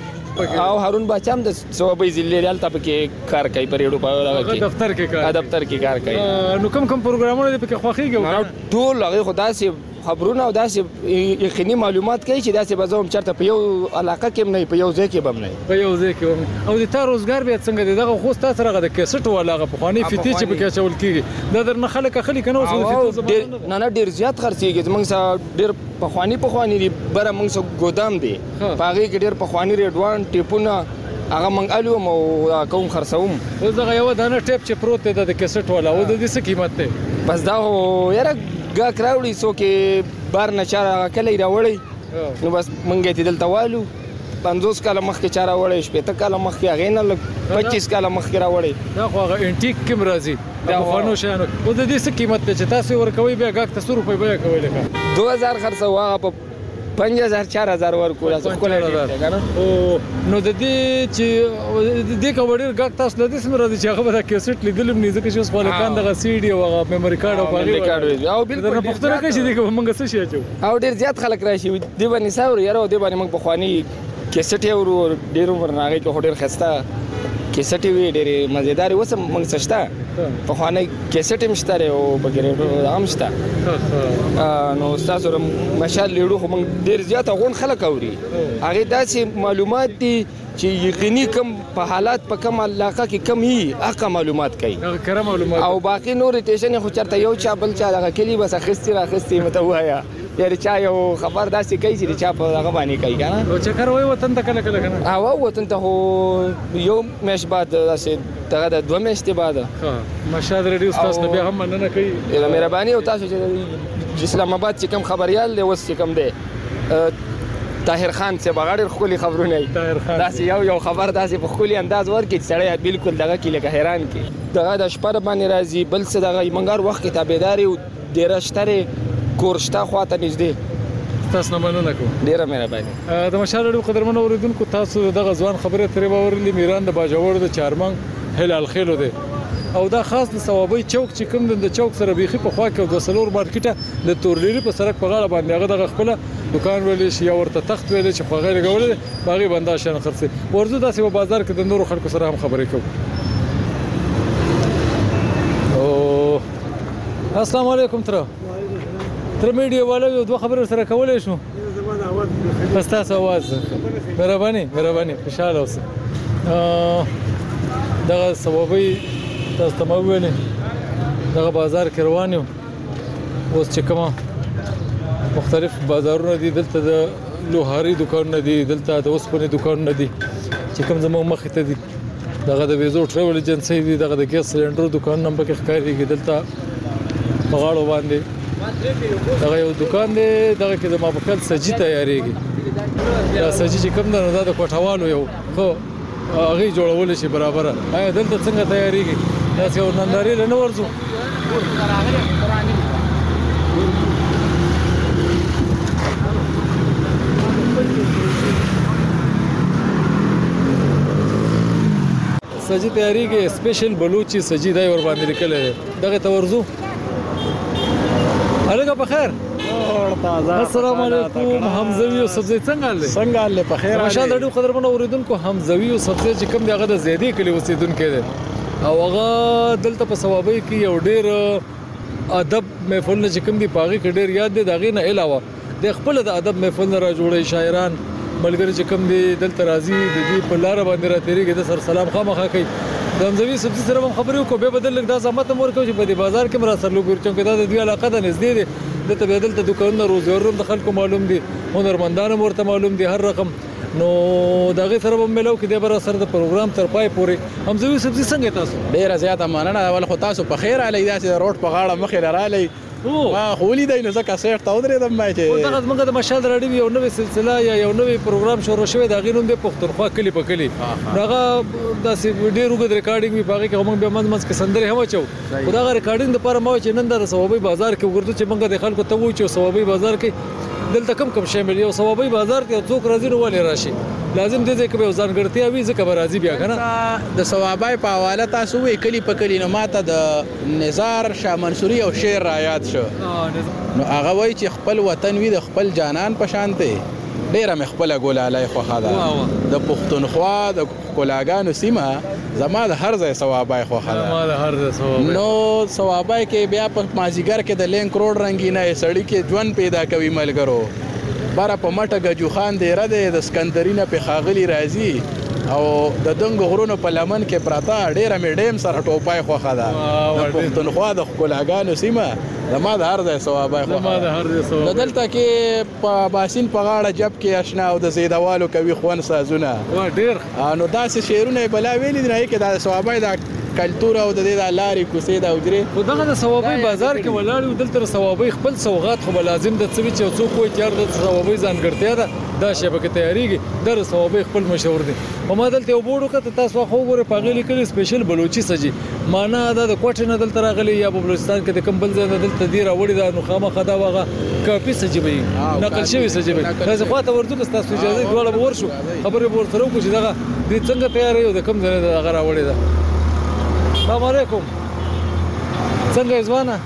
او هارون بچام د ثوابي ځلیال ته کې کار کوي پرېړو په دفتر کې کار دفتر کې کار کوي نو کوم کوم پروګرامونه دي پکې خوخيږي ټول هغه خدا سي خبرونه او داسې یقیني معلومات کوي چې داسې بزوم چرته په یو علاقه کې نه په یو ځای کې بم نه په یو ځای کې او د تا روزګار بیا څنګه دی دغه خو تاسو سره د کیسټ ولاغه په خواني فتی چې په کې چول کیږي دا درنه خلک خلک کنه اوس نه نه ډیر زیات خرڅيږي موږ سره ډیر په خواني په خواني دی بره موږ سره ګودام دی پاغي کې ډیر په خواني ریډوان ټیپونه هغه موږ الو مو کوم خرڅوم اوس دغه یو دانه ټیپ چې پروت دی د کیسټ ولا او د دې څه قیمت دی بس دا یاره ګا کراوړي سو کې بار نه چاره کله راوړي نو بس مونږه ته دلته والو پنځوس کاله مخکې چاره وړي شپږ کاله مخکې هغه نه لګ پچیس کاله مخکې راوړي دا خو هغه انټیک کوم راځي دا فانو شانو او د دې څه قیمت ته چې تاسو ورکوي بیا ګاک تاسو روپۍ بیا کوي لکه دوه هزار خرڅ واغه په پنځه هزار چار هزار ورکول تاسو خپل او نو د دې چې د دې کوډر ګاک تاسو د دې سم راځي چې هغه د کیسټ لیدلم نه ځکه چې اوس خپلکان دغه سی ډي او هغه میموري کارت او باغې او بالکل پښتنه کې چې دغه موږ څه شي او ډیر زیات خلک راشي دی باندې ساور یاره دی باندې موږ په خواني کیسټ یو ورو ډیر عمر ناغي کې هډر خسته کیسټ وی ډیر مزیدار وسم موږ سشته په خواني کیسټ مشتره او بګریډو هم شته نو تاسو مشال لیړو خو موږ ډیر زیات غون خلک اوري هغه داسې معلومات دي چې یقیني کم په حالات په کم علاقه کې کم هي اقا معلومات کوي هغه کره معلومات او باقي نور ټیشن خو چرته یو چا بل چا هغه کلی بس اخستي را اخستي متوایا یاره چا یو خبر داسې کوي چې چا په هغه باندې کوي کنه او چې کار وای وطن ته کله کله کنه او وطن ته یو مېش بعد داسې دغه د دوه میاشتې بعد ها مشاد ریډیو تاسو بیا هم مننه کوي اله مهرباني او تاسو چې اسلام آباد چې کم خبريال له وس چې کم دی طاهر خان سے بغاړ خولي خبرونه طاهر خان داسې یو یو خبر داسې په خولي انداز ورکړي سړی بالکل دغه کې لکه حیران کی دغه د شپه باندې راځي بل څه دغه منګار وخت کتابداري او ډیرشتره کورشتا خواته نږدې تاسو نه مننه کوم ډیره مهرباني د مشال ډېر قدرمن اوریدونکو تاسو دغه ځوان خبره ترې باورلی میران د باجوړ د چارمنګ هلال خېلو دی او دا خاص د ثوابي چوک چې کوم د چوک سره بيخي په خوا کې د سلور مارکیټه د تورلیری په سړک په غاړه باندې هغه د خپل دکان ویلې شي یا ورته تخت ویلې چې خو غیر غوړل باغی بندا شان خرڅي ورزو داسې په بازار کې د نورو خلکو سره هم خبرې کوم او السلام علیکم تر تر میډیا والو یو دوه خبرې سره کولای شو زموږ اواز پس تاسو اواز مهرباني مهرباني خوشاله اوسئ دغه ثوابي تاسو ته ویلې دغه بازار کې روان یو اوس چې کومه مختلف بازارونه دي دلته د لوهاري دکانونه دي دلته د اوسپنې دکانونه دي چې کوم زموږ مخې ته دي دغه د ویزو ټریول ایجنسی دي دغه د ګیس سلندر دکان هم پکې ښکارېږي دلته په غاړو باندې دغه یو دکان دی دغه کې د ماپخیل سجي تیارېږي دا سجي چې کوم ده دا د کوټوالو یو خو هغه جوړول شي برابر آیا دلته څنګه تیاریږي دا څو ننداري له ورزو سجي تیاریږي سپیشل بلوچي سجي دای ور باندې لیکل دغه تورزو الګا په خیر السلام علیکم حمزوی او سبزی څنګه لې څنګه لې په خیر ماشاءالله ډېر قدرمن اوریدونکو حمزوی او سبزی چې کوم دغه د زیدي کلی اوسیدونکو دي او هغه دلته په ثوابي کې یو ډېر ادب محفل نه چې کوم دی پاغي کې ډېر یاد دي دغه نه علاوه د خپل د ادب محفل نه را جوړي شاعران ملګری چې کوم دی دلته راځي د دې په لار باندې را تیریږي د سر سلام خامخا کوي د حمزوی سبزی سره هم خبرې کو به بدل لګ دا زحمت مور کوي چې په دې بازار کې مرا سره لوګور چونکه دا د دوی علاقه ده نږدې دي د تبادل ته دکانونه روزګار د خلکو معلوم دي هنرمندان ورته معلوم دي هر رقم نو دغه سره هم ملو کې د بر سره د پروګرام تر پای پورې حمزوی سبزی څنګه تاسو ډیره زیاته مننه ول خو تاسو په خیر علی داسې روډ په غاړه مخې لرالي ما هولي دی نو زکه سیټ تا ودرېدم ما چې دغه موږ د مشال راډیو یو نوې سلسله یا یو نوې پروګرام شروع شوی دا غینوم د پښتونخوا کلی په کلی دغه داسې ډېر وګد ریکارډینګ وی باغې کې موږ به منځ منځ کې سندرې هم چو خو دغه ریکارډینګ لپاره ما چې نن د ثوابي بازار کې وګورځو چې موږ د خلکو ته وو چې ثوابي بازار کې دلته کم کم شامل یو ثوابي بازار کې څوک راځي نو ولې راشي لازم دې ځکه به ځانګړتیا وي ځکه به راځي بیا کنه د ثوابای په حواله تاسو وی کلی په کلی نو ماته د نزار شاه منصوري او شعر را یاد شو نو هغه وای چې خپل وطن وي د خپل جانان په شانته ډیره مې خپل ګولالای خوخه ده د پښتونخوا د کولاګانو سیمه زما د هر ځای ثوابای خوخه ده زما د هر ځای ثوابای نو ثوابای کې بیا په مازیګر کې د لین کروڑ رنگینه سړی کې ژوند پیدا کوي ملګرو بارا په مټه گجو خان دی را دی د اسکندرینه په خاغلی راځي او د دنګ غرونو په لمن کې پراته ډیره مې ډیم سره ټوپای خوخه ده د پښتونخوا د ښکلاګانو سیمه زما د هر ځای ثوابای خوخه زما د هر ځای ثوابای دلته کې په باسین په غاړه جب کې آشنا او د زیدوالو کوي خوان سازونه وا ډیر نو داسې شعرونه بلا ویلي دی نه کې د ثوابای د کلتور او د دې د لارې کوسې د اوجري خو دغه د ثوابي بازار کې ولاړ دلته ثوابي خپل سوغات خو لازم د څه چې څوک وي چې د ثوابي ځانګړتیا ده دا شبکه تیاریږي در ثوابي خپل مشهور دي په ما دلته یو بورډ کته تاسو خو غوړې پاغلي کلی سپیشل بلوچي سجي معنا دا د کوټ نه دلته راغلي یا په بلوچستان کې د کمبل ځای دلته دی راوړي دا نو خامخا دا وغه کاپی سجي وي نقل شوی سجي وي دا خو ته ورته تاسو اجازه ډول به ورشو خبرې به ورته وکړو چې دغه د څنګه تیار یو د کم ځای د هغه راوړي دا السلام علیکم څنګه ځوانه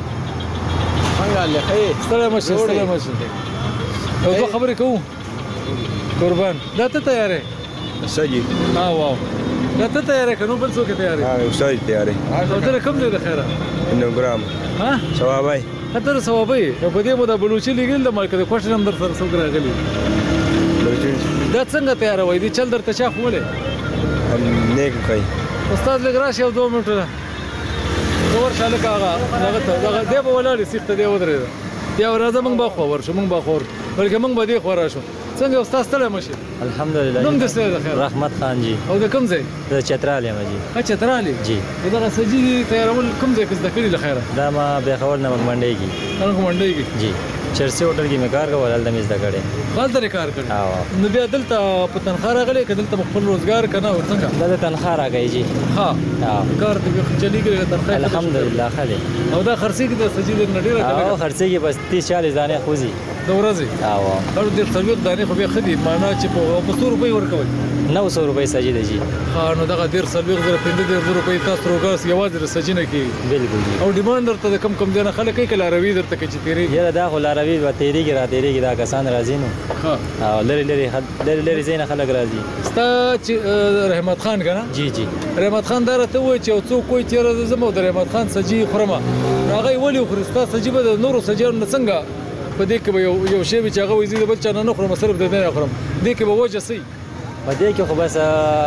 څنګه لخي ستړی مشه ستړی مشه یو دوه خبرې کوو قربان دا ته تیارې سجي ها واو دا ته تیارې کنو بل څوک تیارې ها استاد تیارې او ته کوم ځای د خیره نو ګرام ها ثوابای خطر ثوابای په دې مو د بلوچي لګل د مارکه د کوټ نمبر سره څوک راغلي دا څنګه تیار وای دي چل درته چا خوله نیک کوي استاد لګ راشي او دوه منټه نور شاله کاغه هغه ته هغه دی په ولاړ سیخته دی ودرې یا راځه موږ به خو ورشو موږ به خور بلکې موږ به دی خو راشو څنګه استاد ستړی مشه الحمدلله نوم دې څه ده رحمت خان جی او د کوم ځای د چترال یم جی ا چترال جی دا سجی تیارول کوم ځای کې ذکر له خیره دا ما به خبر نه منډي کی هغه منډي کی جی چرسي هوټل کې مې کار کول دلته مې زده کړې غلطه کار کړې نو بیا دلته په تنخواه راغلي کدلته خپل روزګار کنه او څنګه دلته تنخواه راغی جی ها کار دې چلیږي تنخواه الحمدلله خالي او دا خرڅي کې د سجی د نډیره او خرڅي کې بس تیس چالیس دانه خوځي د ورځې او او د څلور دانه خو به خدي معنا چې په څو روپۍ ورکوي نو سو روپۍ سجی دی جی ها نو دغه ډیر څلور زره پنځه زره روپۍ تاسو روګاس یوازې سجینه کې بالکل او ډیماند درته کم کم دینه خلک کې لاروي درته کې چې تیری یره دا خو لاروي و تیری کې را تیری کې دا کسان راځي نو ها او لری لری لری لری زین خلک راځي ستا چې رحمت خان کنه جی جی رحمت خان درته وای چې څوک کوی تیر زمو د رحمت خان سجی خرمه هغه ولی خرستا سجی به د نورو سجیان څنګه په دې کې یو یو شی چې هغه وزید بل چا نه خرم صرف د نه خرم دې کې به وجه سي په دې کې خو بس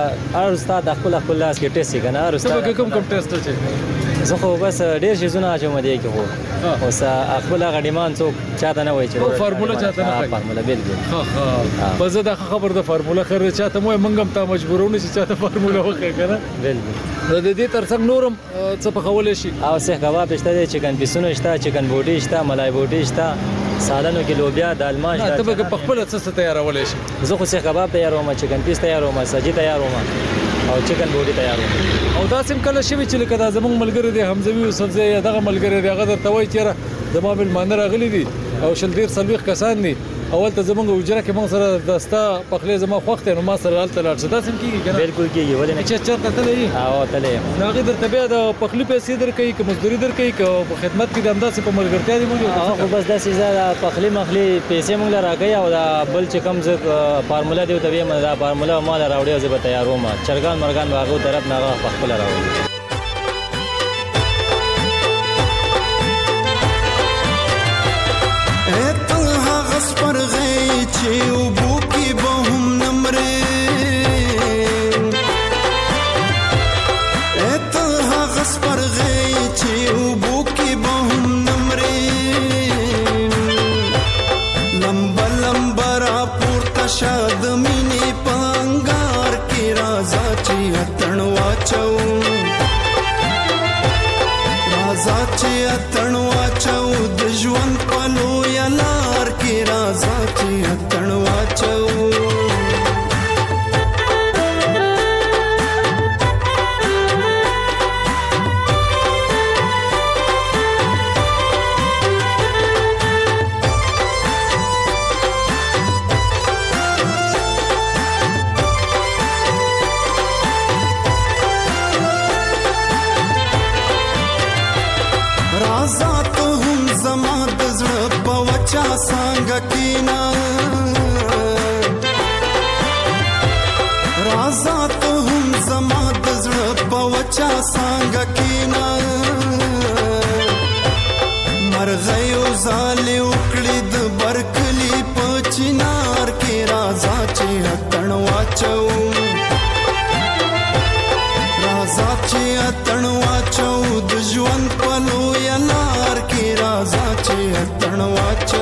هر استاد خپل خپل لاس کې ټیسټ کوي هر استاد کوم کوم ټیسټ چې زه خو بس ډیر شي زونه چې مده کې خو اوس خپل غډیمان څوک چاته نه وای چې فارموله چاته نه وای فارموله بالکل ها ها بس دا خبر د فارموله خیر چاته مو منګم ته مجبورونه چې چاته فارموله وکړه کنه بالکل د دې ترڅنګ نورم څه په خولې شي او سه کباب شته چکن پیسونه شته چکن بوټي شته ملای بوټي شته سالنو کې لوبیا د الماش ته به په خپل څه تیارول شي زه خو سه کباب تیاروم چکن پیس تیاروم سجی تیاروم او چکن بوټي تیاروم او دا سم کله شوی چې کدا زمونږ ملګری دی حمزوی یوسف زی دغه ملګری دی هغه درته وای چیرې زما بل مان راغلی دي او شل ډیر سلويخ کسان دي اول ته زمونږ وجره کې موږ سره دستا پخلې زما خوخته نو ما سره حالت لاړ شدا سم کیږي کنه بالکل کیږي ولې نه چې چرته تلې او تلې ناغي درته بیا د پخلي پیسې در کوي که مزدوري در کوي که په خدمت کې د انداسې په ملګرتیا دي موږ او بس د سیزه پخلي مخلي پیسې موږ راګي او دا بل چې کم ز فارموله دی ته به دا فارموله مال راوړي زه به تیاروم چرګان مرغان واغو طرف نه خپل راوړي پر غي چې وبو کې به هم نمرې اته هغه پر غي چې وبو کې به هم نمرې لمبا لمبا را پورته شاد مینې پنګار کې راځه چې اتن واچو راځه چې اتن واچو چې اتڼ واچو څنګه کینا رازا ته هم زما د زړه په وچا څنګه کینا مرغیو زالې وکړي د برکلی په چنار کې رازا چې اتڼ واچو رازا چې اتڼ واچو د ژوند په لوی لار کې رازا چې اتڼ واچو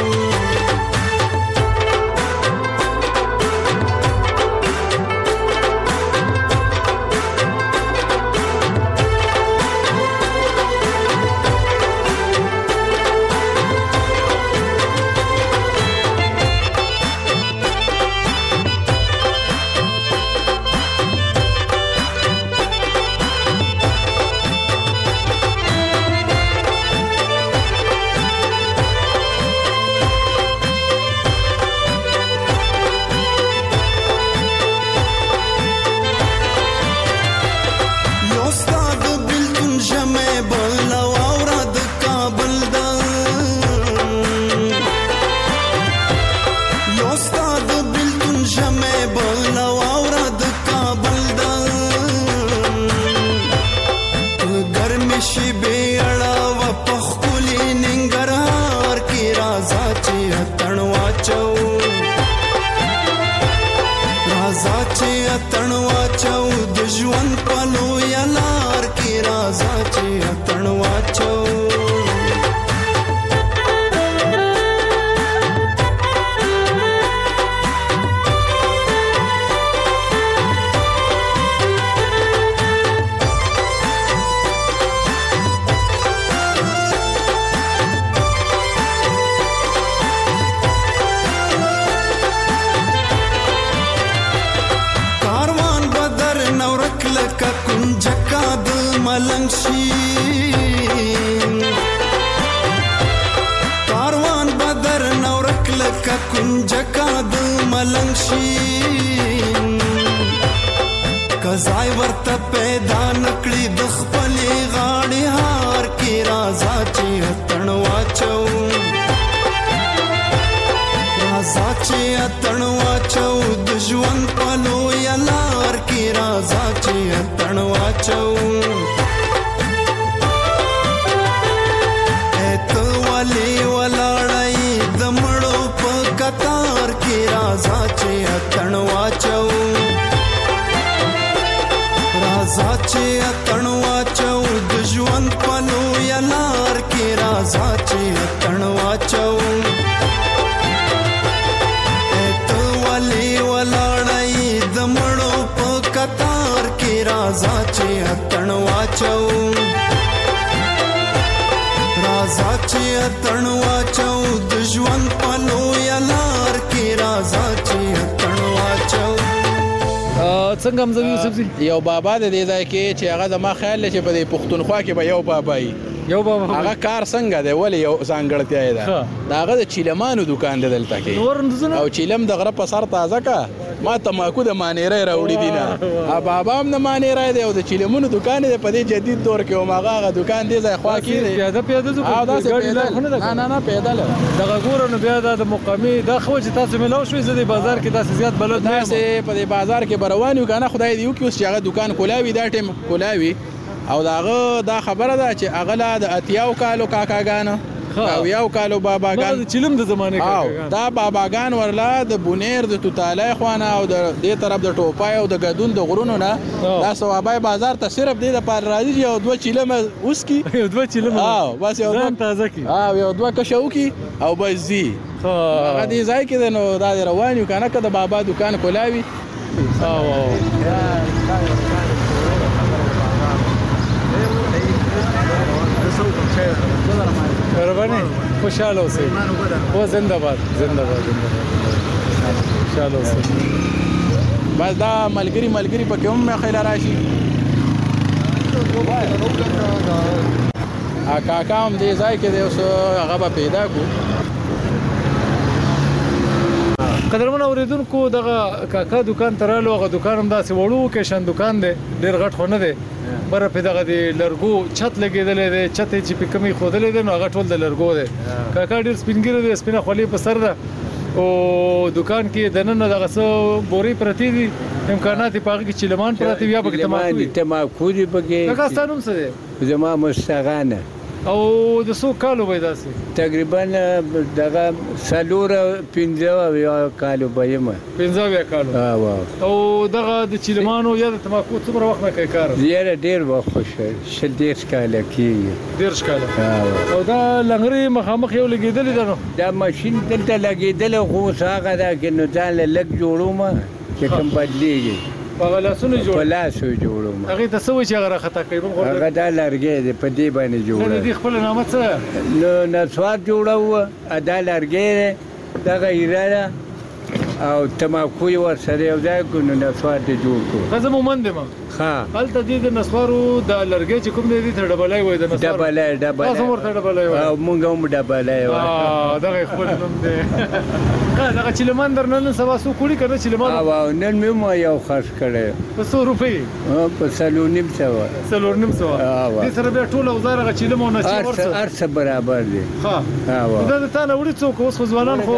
کزای ورته پیدا نکړي د خپلې غاړې هار کې رازا چې اتڼ واچو رازا چې اتڼ واچو د ژوند په لوی لار کې رازا چې اتڼ واچو اته ولي ولاړی د مړو په کتار کې رازا چې اتڼ واچو رازا چې اتڼ واچو د ژوند په لوی لار کې رازا چې اتڼ واچو ته ولي ولاړی د مړو په کتار کې رازا چې اتڼ واچو رازا چې اتڼ واچو د ژوند په لوی لار کې رازا چې اتڼ واچو څنګه هم زه یوسف سي یو بابا د دې ځای کې چې هغه زما خیال چې په دې پښتونخوا کې به یو بابا یې یو بابا هغه کار څنګه دی ولې یو ځانګړتیا یې ده دا هغه د چیلمانو دکان دی دلته کې او چیلم د غره په سر تازه کا ما تماکو د مانیرای راوړي دي نه بابا هم د مانیرای دی او د چیلمونو دکان دی په دې جدید دور کې او هغه هغه دکان دی ځای خوا کې دی پیاده پیاده ځو او دا نه نه نه پیاده لره دغه ګور نو بیا د مقامی د خوځ تاسو ملو شوې زده بازار کې تاسو زیات بلد نه سه په دې بازار کې بروانیو کنه خدای دې یو کې اوس چې هغه دکان کولاوي دا ټیم کولاوي او داغه دا خبره ده چې اغلا د اتیاو کالو کاکاګانو او یو کالو باباګان د چلم د زمانه کاکاګان دا باباګان ورلا د بونیر د توتالای خوانه او د دې طرف د ټوپای او د غدون د غرونو نه دا ثوابای بازار ته صرف دې د پار راځي او دوه چلم اوس کی یو دوه چلم او بس یو دوه تازه کی او یو دوه کشو کی او بس زی هغه دې ځای کې نو دا روانیو کنه کده بابا دکان کولاوي او مهرباني خوشاله اوسئ او زنده باد زنده باد خوشاله اوسئ. بس دا ملګری ملګری پکې هم خیال راشي. کاکا هم دې ځای کې دی اوس هغه به پیدا کړو. قدرمن اوریدونکو دغه کاکا دکان ته رالو. هغه دکان هم داسې وړو کې شان دکان دی ډېر غټ خو نه دی. بره په دغه د لرګو چت لګېدلی دی. چت یې چې په کمې ښودلی دی نو هغه ټول د لرګو دی. کاکا ډېر سپینګیری دی سپینه خولۍ په سر ده او دکان کې دننه دغه څه بورې پرتې دي امکانات یې په هغه کې چیلمان پراته وي یا پکې تماکو دي. تماکو دي پکې. کاکا ستا نوم څه دی؟ زما مستغانه. او د څو کالو به یې داسې؟ تقریبا دغه څلور پنځه اویا کالو به یم. پنځه اویا کالو. او دغه د چیلمانو یا د تماکو څومره وخت نه کوي کار؟ زیاته ډېر وخت خوښه شل دېرش کاله کېږي. دېرش کاله. او دا لنګرې مخامخ یو لګېدلې ده نو؟ دا ماشین دلته لګېدلی خو اوس هغه ده که نو ځان له لږ جوړوم چې کوم بدلېږي په هغه لاسونو جوړ په لاسو جوړوم. هغې ته څه وایي چې هغه راخطا کوي؟ هغه دا لرګی دی په دې باندې جوړه. د دې خپله نامه څه؟ نو نسوار جوړوه دا لرګی دی دغه ایره ده او تماکو یې ورسره یو ځای کړو نو نسوار دې جوړ کړو. ښه زه مومند یم. ښه هلته دې د نسوارو د لرګی چې کوم دی دې ته ډبلی وایي. د نسوارو ډبلی ډبلی تاسو هم ورته ډبلی وایي؟ او مونږ هم ډبلی وایو. دغه یې خپل نوم دی. دغه چیلمان درنه نن سبا څوک وړي که نه چیلمان؟ او نن مې هم یو خرڅ کړی په څو روپۍ؟ په څلور نیم سوه. څلور نیم سوه. دې سره بیا ټول اوزار هغه چیلم او نسي ورڅه هر څه برابر دي. ښه دا د تا نه وړي څوک اوس خو ځوانان خو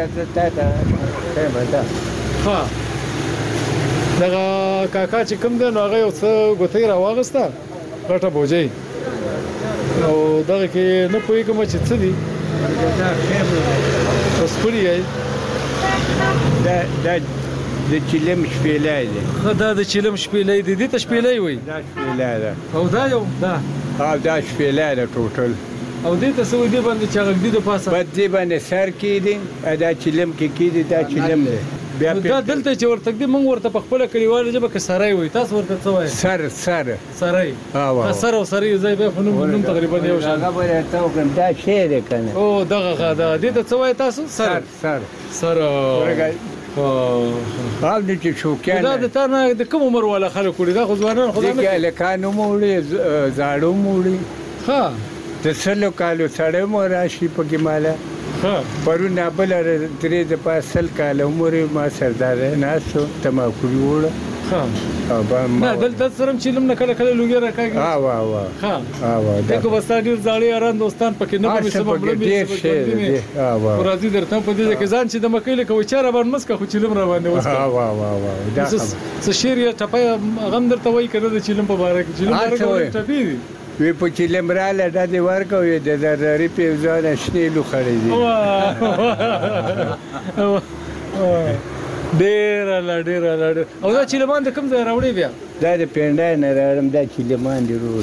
ها دغه کاکا چې کوم دی نو هغه یو څه ګوتۍ راواغسته غټه بوجۍ او دغه کې نه پوهېږم چې څه دي اوس کړي یې دا د چیلم شپېلی دی. ښه دا د چیلم شپېلی دی. دې ته شپېلی وایي؟ دا شپېلی ده. او دا یو دا او دا شپېلی ده ټوټل. او دې ته څه وایي دې باندې چې هغه ږدي د پاسه؟ بس دې باندې سر کېږدي دا چیلم کې کېږدي دا چیلم دی. دا دلته چې ورته ږدي موږ ورته په خپله کلیواله ژبه کې سری وایي. تاسو ورته څه وایي؟ سر سر سری. سر او سری یو ځای بیا خو نوم تقریبا یو شان. هغه به درته وکړم دا شی دی که نه. او دغه دغه دې ته څه وایي تاسو؟ سر سر سر. او د چې شوقیان دا د تا نه د کوم عمر والا خلک وړي؟ دا خو ځوانان خو دې کې هلکان هم وړي زاړه هم وړي. ښه د سلو کالو سړی هم راشي پکې ماله. پرون بله درې د پاس سل کاله عمر یې ما سرداری ناست و تماکو یې وړه. نه دلته سره هم چیلم نه کله کله لوګي راکاږي. او او ښه دې کو بس ډېر زاړه یاران دوستان پکې نه به سبب لمبي ډېر شی دی. او راځي درته په دې کې ځان چې د مکې له کوي چاره باندې مسکه خو چیلم را باندې وسکه. او او او دا څه شعر یا ټپه غم درته وایي که نه د چیلم په باره کې؟ چیلم باره ټپې دي وی په چیلم راله دا دې ورکوي د دراري پیوزانه شنې لوخړې دي. ډېره لا ډېره لا ډېره. او دا چیلمان د کوم ځای راوړې بیا؟ دا د پینډای نه راوړم. دا چیلمان دي وروړه.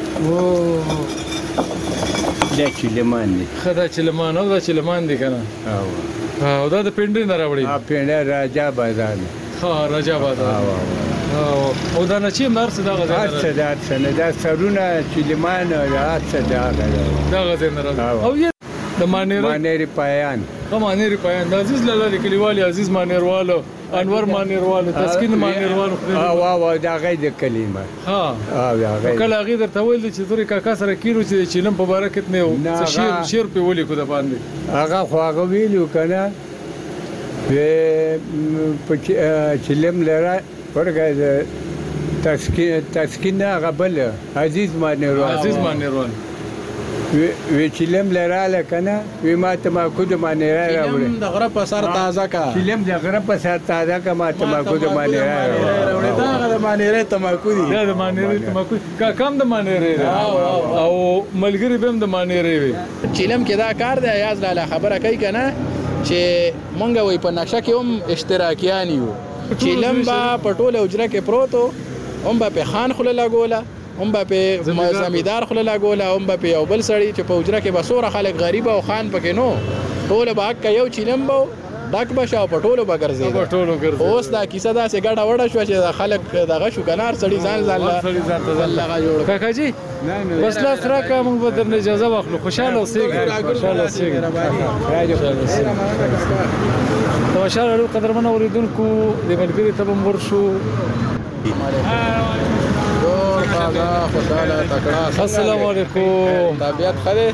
دا چیلمان دي. ښه دا چیلمان او دا چیلمان دي که نه؟ او دا د پینډۍ نه راوړې؟ پینډای راجا بازار دی. ښه راجا بازار. او دا نچې هم د هر څه دغه ځای نه هر څه د هر څه نه دا سرونه چیلمان هر څه دغه دغه ځای نه راځي. او یې د مانیري پایان ښه مانیري پایان د عزیز لاله د کلیوالي عزیز مانیروالو انور مانیروالو تسکین مانیروالو او او د هغې د کلمه ها کله هغې درته ویل چې تورې کاکا سره کینو چې د چیلم په باره کې نه څه شعر شعر پرې ولیکو د باندې هغه خو هغه ویلو که نه په چیلم لره ورګه تسکین هغه بل عزیز مانیروال عزیز مانیروال وی چیلم لراله که نه وی ما تماکو د مانیرا راوړې. چیلم د غره په سر تازه که چیلم د غره په سر تازه که ما تماکو د مانیرا راوړې. دا هغه د مانیرې تماکو دي. دا د مانیرې تماکو کاکا هم د مانیرې دی او ملګري به هم د مانیرې وي. چیلم کې دا کار دی یاز لاله خبره کوي که نه چې مونږ وایي په نقشه کې هم اشتراکیان یو. چیلم به په ټوله حجره کې پروت و هم به په خان خوله لګوله هم به په زمیندار خوله لګوله هم به په یو بل سړي چې په حجره کې به څومره خلک غریب او خان پکې نو ټوله به حق یو چیلم به ډک به شو په ټولو به ګرځېده. اوس دا کیسه داسې ګډه وډه شوه چې خلک دغه شو کنار سړي ځان ځان له کاکا جي بس لاس راکړه موږ به درنه اجازه واخلو. خوشاله اوسئ خوشاله اوسئ د خوشاله اړو قدرمن اوریدونکو د ملګري ته هم ورشو. خوشاله تکړه السلام علیکم. طبیعت ښه دی؟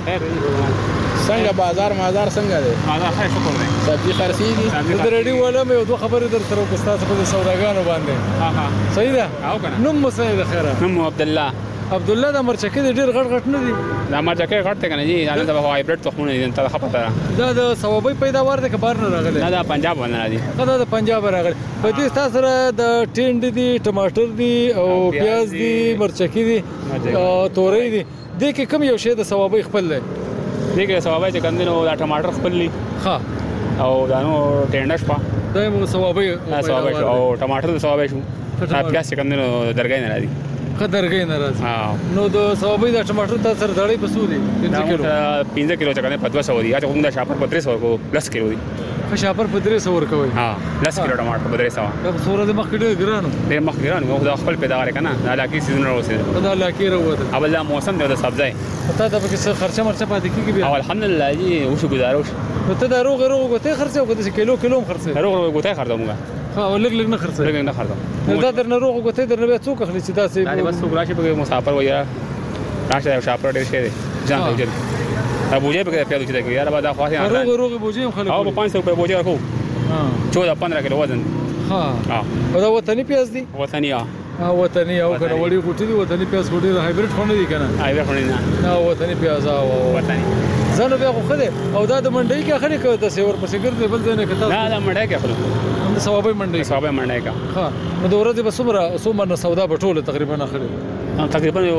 څنګه بازار مازار څنګه دی؟ بازار ښه شکر دی. سبزي خرڅېږي؟ د ریډیو والا مې یو دوه خبرې در سره وکړې ستاسو په سوداګانو باندې. صحیح ده؟ نوم مو څه دی د خیره؟ نوم مو عبدالله. عبدالله دا مرچکې د ډېر غټ غټ نه دي؟ دا مرچکې غټ دی که نه جي دا دلته به هایبریډ تخمونه دي ته ښه پته ده. دا د صوابۍ پیداوار دی که بهر نه راغلی؟ نه دا پنجاب نه راځي. دا د پنجاب راغلی. په دې ستا سره د ټینډ دي، ټماټر دي او پیاز دي، مرچکې دي، تورۍ دي. دې کې کوم یو شی د صوابۍ خپل دی؟ دې کې صوابۍ چې کوم دی نو دا ټماټر خپل دي او دا نو ټینډه شوه دا یې صوابۍ او ټماټر د صوابۍ شو. پیاز چې کوم دی نو درګۍ نه راځي. ښه درګۍ نه راځي. نو د صوابۍ د ټماټر تا سره دړۍ په څو دي؟ پنځه کیلو پنځه کیلو چې کوم په دوه سوه دي. اچھا کوم دا شاپر په درې سوه کو لس کیلو دي. ښه شاپر په درې سوه ورکوئ؟ ها لس کیلو ټماټر په درې سوه. دا په څومره د مخکې ډېر ګران و؟ ډېر مخکې ګران و. دا خپل پیداوار که نه دا علاقې سیزن راوسېده. دا علاقې راووته. اول دا موسم دی د سبزی. تا ته پکې څه خرچه مرچه پاتې کېږي بیا؟ او الحمدلله جي وشو ګزاره وشو. نو ته دا روغې روغې ګوتې خرڅوې او که داسې کیلو کیلو هم خرڅوې؟ روغې روغې ګوتې خرڅوم موږ. ها او لږ لږ نه خرڅوې؟ لږ لږ نه خرڅوم. دا درنه روغې ګوتې درنه بیا څوک اخلي چې داسې؟ دا بس څوک راشي پکې مسافر وایي راشه یو شاپر ډېر ښه دی ځان ته وجل. دا بوجۍ پکې پیاده چې دی یاره به دا خواښې روغې روغې بوجۍ هم خلک او په پنځه سوه روپۍ بوجۍ راکوو. چودہ پندرہ کیلو وزن. ها او دا وطني پیاز دي؟ وطني ها وطني او کنه وړي غوټي دي. وطني پیاز غوټي هایبریډ خو نه دي کنه؟ هایبریډ خو نه نه وطني پیاز او وطني ځنه بیا خو خله او دا د منډي کې اخلي که د سیور پسې ګرځي بل ځای نه کته؟ نه دا منډي کې اخلو. هم د ثوابۍ منډي؟ ثوابۍ منډي کا. ها نو د ورځې به څومره څومره سودا به ټوله تقریبا اخلي؟ تقریبا یو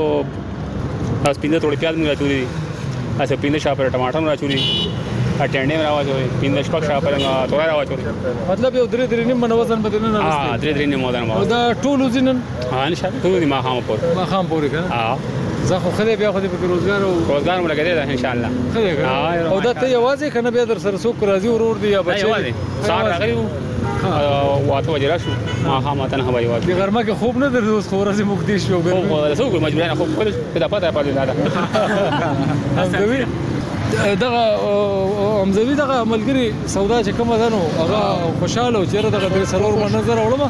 پنځه توړې پیاز موږ راچولي دي. اچھا پنځه شاپر ټماټر راچولي اټنډې راوځوي. پنځه شپږ شاپر تورای راوځوي. مطلب یو درې درې نیم من وزن بدن نه راځي. ها درې درې نیم وزن او دا ټول وزنن؟ ها ان شاء الله ټول ما خام پور ما خام پورې کنه؟ ها زه خو خله بیا خو دې په روزګار او روزګار مو لګیدل ان شاء الله. خله او دا ته یوازې کنه بیا در سره څوک راځي ورور دی یا بچي؟ یوازې سار راغلی او واته وجرا شو ما خامتن هوای واته. د غرمه کې خوب نه درځو اوس خو ورځې مقدس شو ګر. خو څوک مجبورانه خوب کول په پته پاتې دا. همزوی دغه همزوی دغه ملګری سودا چې کومه ده نو هغه خوشاله او چیرې دغه درې څلور من نظر وړم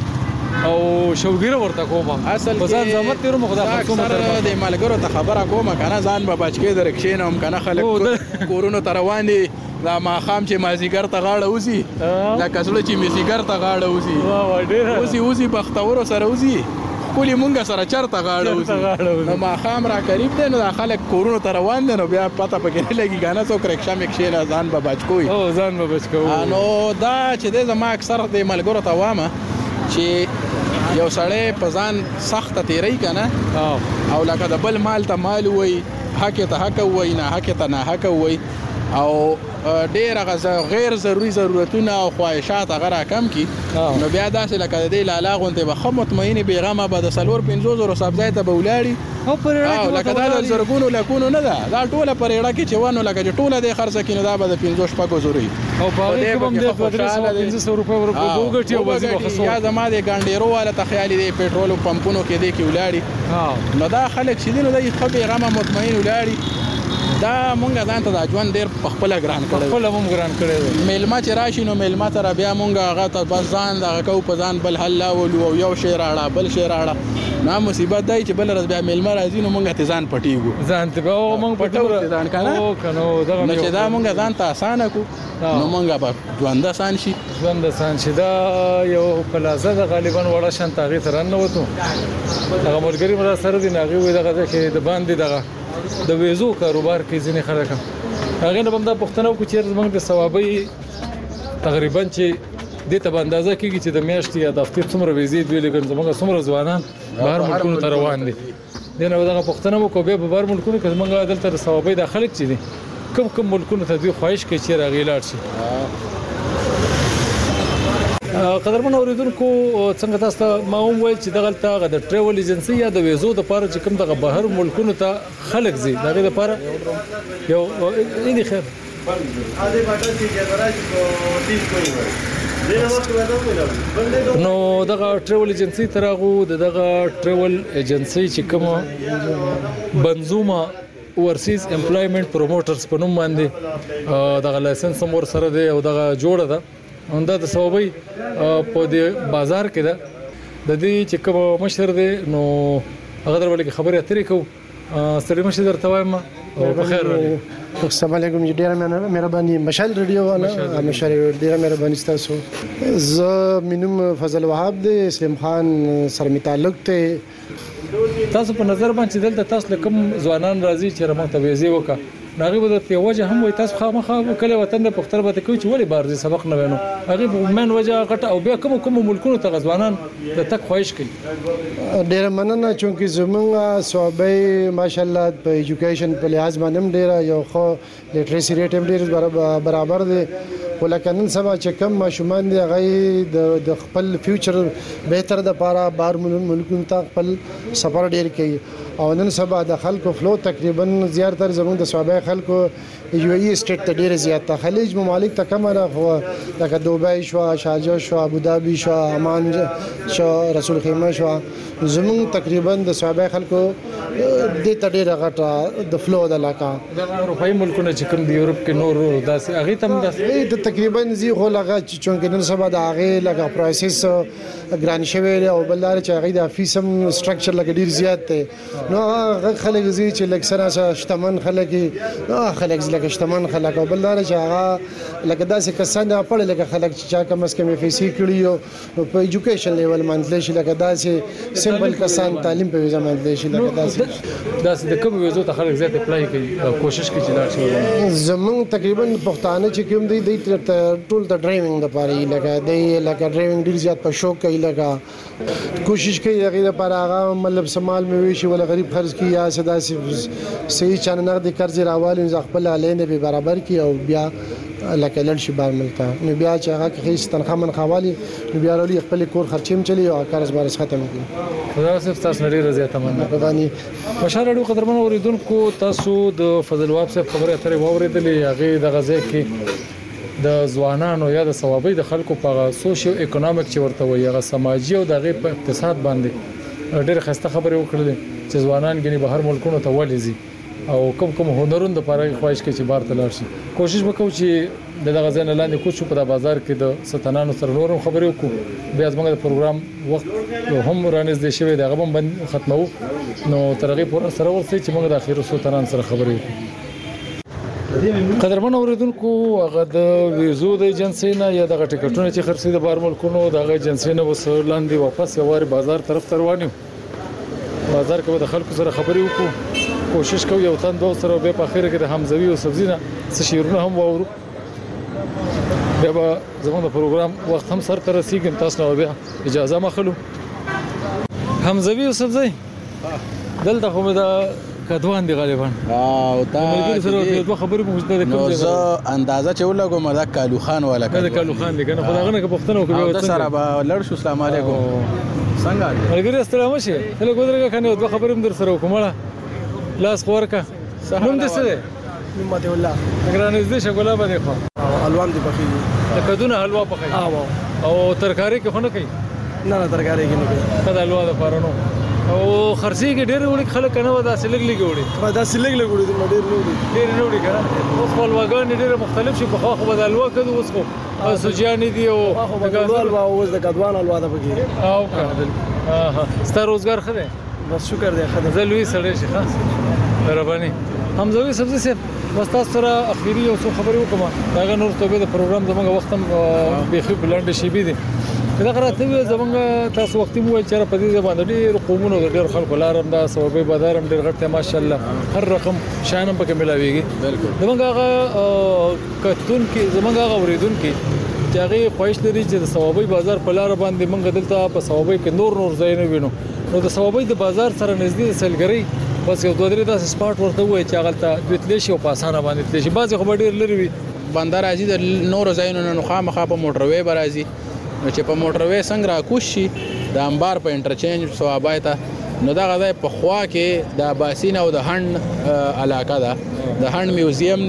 او شوګیره ورته کومه. اصل کې ځان زمت تیرو مخدا کومه د ملګرو ته خبره کومه کنه ځان به بچ کې در کښینم کنه خلک کورونو ته روان دي. دا ما خام چې مازیګر ته غاړه وسی لکه زړه چې مازیګر ته غاړه وسی وسی وسی بختورو سره وسی کولی مونږ سره چرته غاړه وسی. نو ما خام را قریب دی نو خلک کورونو ته روان دي نو بیا پته پکې نه لګي کنه څوک رکشا مکشیلا ځان به بچ کوی. او ځان به بچ کوی. نو دا چې د زما اکثر د ملګرو ته وامه چې یو سړی په ځان سخته تیری کنه او لکه د بل مال ته مال وای، حق ته حق وای، نه حق ته نه حق وای او ډیر غیر ضروري ضرورتونه او خواهشات هغه کم کی. نو بیا داسې لکه د دې لالا غونته به خو مطمئنه بیغمه به د سلور پنځو زره سبزی ته به ولاړی او پرېړه لکه دا د زرګونو لکونو نه ده. دا ټوله پرېړه کې چې ونه لکه چې ټوله د خرڅ کینو دا به د پنځو شپږو زره او په دې کوم د پنځه سوه روپۍ ورکو وګټي او وځي بخصو. یا زما د ګانډیرو والا ته خیال دی پېټرول پمپونو کې دی کې ولاړی. نو دا خلک چې دینو د خو بیغمه مطمئن ولاړی. دا مونږه ځان ته د ژوند ډېر په خپله ګران کړی خپله هم ګران کړی. میلمه چې راشي نو میلمه سره بیا مونږ هغه ته بس ځان دغه کوو په ځان بل حل لاولو او یو شی راړه بل شی راړه. نو مصیبت دی چې بل ورځ بیا میلمه راځي نو مونږ ته ځان پټېږو. ځان ته به مونږ پټو ځان که نه نو چې دا مونږ ځان ته اسانه کړو نو مونږ به ژوند اسان شي. ژوند اسان شي. دا یو پلازه ده غالبا وړه شانته هغې ته راننوتو. دغه ملګري مې را سره دي نو هغې وایي دغه ځای کې د باندې دغه د ویزو کاروبار کې ځینې خلک هغې نه به هم دا پوښتنه وکړو چېرې زموږ د ثوابۍ تقریبا چې دې ته به اندازه کېږي چې د میاشتې یا د هفتې څومره ویزې دوی لګن زموږ څومره ځوانان بهر ملکونو ته روان دي. دې نه به دغه پوښتنه وکړو بیا په بهر ملکونو کې زموږ دلته د ثوابۍ دا خلک چې دي کوم کوم ملکونو ته دوی خواهش کوي چېرې هغې لاړ شي. قدرمن اوریدونکو څنګه تاسو ته ما هم ویل چې دغلته د ټریول ایجنسی یا د ویزو د لپاره چې کوم دغه بهر ملکونو ته خلک ځي دغه لپاره یو اې خیر आधे बाटा چې جګړه کو تیس کوي دغه وخت ودا نو دغه ټریول ایجنسی ترغه دغه ټریول ایجنسی چې کوم بنزوما ورسیز امپلایمنت پروموټرز په نوم باندې دغه لایسنس هم ور سره دی او دغه جوړه ده انده د سوابي په دې بازار کې ده د دې چې کوم مشر دی نو هغه درولې خبرې اترې کو ستړي مشه درته وایم او بخیر السلام علیکم ډیره مهرباني مشال ریډیو والا مشال ډیره مهرباني تاسو ز مینم فضل وهاب دی اسلام خان سره می تعلق ته تاسو په نظر باندې دلته تاسو کوم ځوانان راځي چې رمته ویزه وکړه ناغي به د وجه هم وي تاسو خامخا کله وطن د پختر به کوي چې ولی بارزي سبق نه وینو هغه په من وجه غټ او بیا کوم کوم ملکونو ته غزوانان د تک خواهش کوي ډیر مننه چې زمونږ صوبې ماشاءالله په ایجوکیشن په لحاظ باندې ډیر یو خو لیټریسي ریټ هم ډیر برابر دی ولکه نن سبا چې کم ماشومان دی هغه د خپل فیوچر بهتر د لپاره بار ملکونو ته خپل سفر ډیر کوي او نن سبا د خلکو فلو تقریبا زیاتره زموږ د صوبې خلکو یو ای سټیټ ته ډیر زیات خلیج ممالک ته کم نه خو لکه دوبۍ شو شارجه شو ابوظبي شو عمان شو رسول خیمه شو زموږ تقریبا د صوبې خلکو د ته ډیر غټه د فلو د علاقه د اروپאי ملکونو چې کوم د یورپ کې نور داسې هغه تم داسې د تقریبا زی خو لغه چې نن سبا د هغه لغه پروسس ګران شوی او بلدار چې هغه د افیسم سټرکچر لګ ډیر زیات دی نو هغه خلک زی چې لکسره شتمن خلک نو خلک لکه شتمن خلک او بلدار چې هغه لکه داسې کسان په لکه خلک چې کم اس کم فیسي کړیو په ایجوکیشن لیول منځل شي لکه داسې سمبل کسان تعلیم په وجه منځل شي لکه داسې داسې د کوم ویزو ته خلک زیات اپلای کوي کوشش کوي چې لاړ شي زمون تقریبا پښتانه چې کوم دی د ټول د ډرایوینګ د پاره لکه دی لکه ډرایوینګ ډیر زیات په شوق کوي لکه کوشش کوي هغه د پاره هغه مطلب سمال مې وی شي ولا غریب خرج کی یا صدا صحیح چانه نقد قرض راوال ځ خپل علینه به برابر کی او بیا لکه لړ شي بار ملته نو بیا چې هغه هیڅ تنخواه من خوالي نو بیا ورولي خپل کور خرچیم چلی او قرض بارس ختم کی خدا صرف تاسو نړۍ رضایت مننه غوانی مشال اړو قدرمن اوریدونکو تاسو د فضل وهاب صاحب خبره اترې واوریدلې هغه د غزه کې د ځوانانو یا د ثوابي د خلکو په سوشیو اکونومیک چې ورته وي هغه سماجی او د غیب په اقتصاد باندې ډېر خسته خبره وکړه چې ځوانان غني بهر ملکونو ته ولېزي او کوم کوم هنرون د پاره خواهش کوي چې بار ته لاړ شي کوشش وکړو چې د غزا نه لاندې کوڅو په بازار کې د ستنانو سره نورم خبرې وکړو بیا زموږ د پروګرام وخت هم رانږدې شوی دی هغه هم ختمو نو ترغیب پر سره ورسې چې موږ د اخیرو ستنان سره خبرې وکړو قدرمن اوریدونکو هغه د ویزو د ایجنسی نه یا د ټیکټونو چې خرڅې د بار ملکونو د ایجنسی نه وسلاندې واپس یوار بازار طرف ته روانیو بازار کې د خلکو سره خبرې وکړو کوشش کوي یو تن دوه سره به په اخر کې د حمزوي او سبزی نه څه شیرونه هم وورو بیا به زموږ د پروګرام وخت هم سر تر رسیدم تاسو نو بیا اجازه مخلو حمزوي او سبزی دلته خو دا کدوان دی غالبا او تا سره دوه خبرې مو زده کوم زه اندازه چولګم دا کالو خان والا دا کالو خان دی کنه خدای غنه پښتنو کوي دا سره به لړ شو السلام علیکم څنګه ملګری السلام شه له ګودرګه کنه دوه خبرې هم در سره کومه لاس خورکا نوم دې څه دی نوم ماته الله ګرانې دې شګولا باندې خو الوان دې پخې د کدونه حلوا پخې او او ترکاری کې خو نه کوي نه نه ترکاری کې نه کوي کدا حلوا د پارونو او خرسي کې ډېر وړي خلک نه ودا سلګ لګي وړي دا سلګ لګي وړي ډېر نه وړي ډېر نه وړي کنه اوس خپلواګان ډېر مختلف شي په خو خو د حلوا کدو اوس خو او سجان دي او د حلوا اوس د کدوان حلوا ده پکې او ها ستاسو روزګار خره بس شکر دی خدای زلوي سره شي خاص رباني حمزوي سبزی سه بس تاسو سره اخیری او څه خبرې وکم دا نور توګه د پروګرام زموږ وخت هم بيخي بلند شي بي دي دا غراته زموږ تاسو وخت مو چې په دې باندې ډېر قومونو ډېر خلکو لارم دا سببي بازارم ډېر غټه ماشاءالله هر رقم شانم پکې ملاويږي بالکل زموږ هغه کتون کې زموږ هغه ورېدون کې چې هغه خوښ لري چې د ثوابي بازار په لار باندې موږ دلته په ثوابي کې نور نور ځای نه وینو نو د ثوابي د بازار سره نږدې سلګري بس یو دوه درې داسې سپاټ ورته وای چې هغه ته د تلې شي او په اسانه باندې تلې شي بعضې خو ډېر لري وي بندر راځي د نورو ځایونو نه خامخا په موټروي به راځي نو چې په موټروي څنګه راکوش شي د انبار په انټرچینج ثوابای ته نو دغه ځای په خوا کې د باسین او د هند علاقه ده د هند میوزیم دی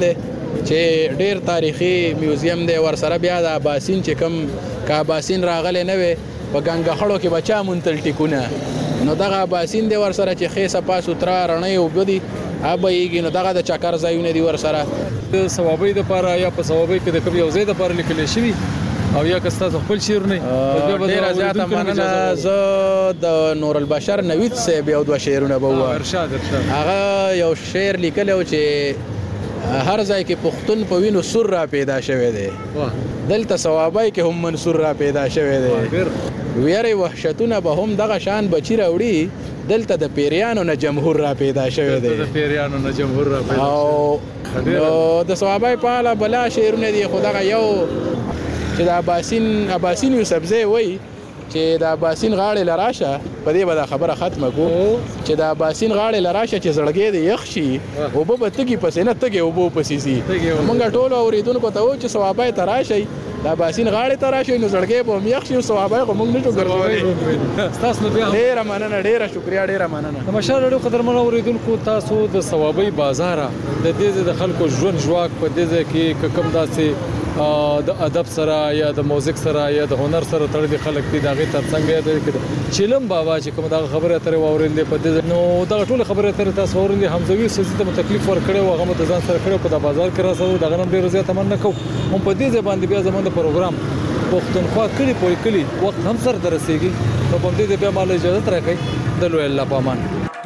چې ډیر تاریخي میوزیم دی ورسره بیا د عباسین چې کوم کا عباسین راغلی نه وي په ګنګخړو کې بچا مونتل ټیکونه نو دغه عباسین دی ورسره چې خې صفا سوترا رڼې وبدي ابېږي نو دغه د چکر ځایونه دي ورسره د ثوابي د لپاره یا په ثوابي کې د کوم یو ځای د لپاره لیکل شوی او یا که ستاسو خپل شعر نه ډیر زیاته مننه زه د نور البشر نوید صاحب یو دوه شعرونه به ووایم ارشاد ارشاد هغه یو شعر لیکلی و چې هر ځای کې پښتون په وینو سور را پیدا شوی دی دلته ثوابای کې هم منصور را پیدا شوی دی ویری وحشتونه به هم دغه شان بچی راوړي دلته د پیریانو نه جمهور را پیدا شوی دی د پیریانو نه جمهور را پیدا او د ثوابای په اړه بلا شعرونه دي خدای یو چې د عباسین عباسین یوسفزی وای چې د عباسین غاړې لراشه په دې به خبره ختمه کو چې د عباسین غاړې لراشه چې زړګې دی یخ شي او به تګي پسې نه تګي او به پسې سي مونږ ټول اوریدونکو ته و چې ثوابای تراشي د عباسین غاړې تراشي نو زړګې به یخ شي او ثوابای خو مونږ نشو ګرځولای تاسو نو بیا ډیره مننه ډیره شکریا ډیره مننه د مشال رادیو قدرمن اوریدونکو تاسو د ثوابای بازار د دې د خلکو ژوند ژواک په دې کې کوم داسې د ادب سره یا د موزیک سره یا د هنر سره تړلي خلک دي دغه ترڅنګ د چیلم بابا چې کوم دغه خبره اترې واورېندې په دې نو دغه ټول خبره اترې تاسو واورېندې حمزوي سوزي ته تکلیف ورکړي او هغه د ځان سره کړو په د بازار کې راځو دغه نن ډیر زیات مننه کوم هم په دې ځبان دی بیا زموږ د پروګرام پښتونخوا کلی پوری کلی وخت هم سره درسېږي نو په دې بیا مال اجازه راکړئ د لوی الله پامان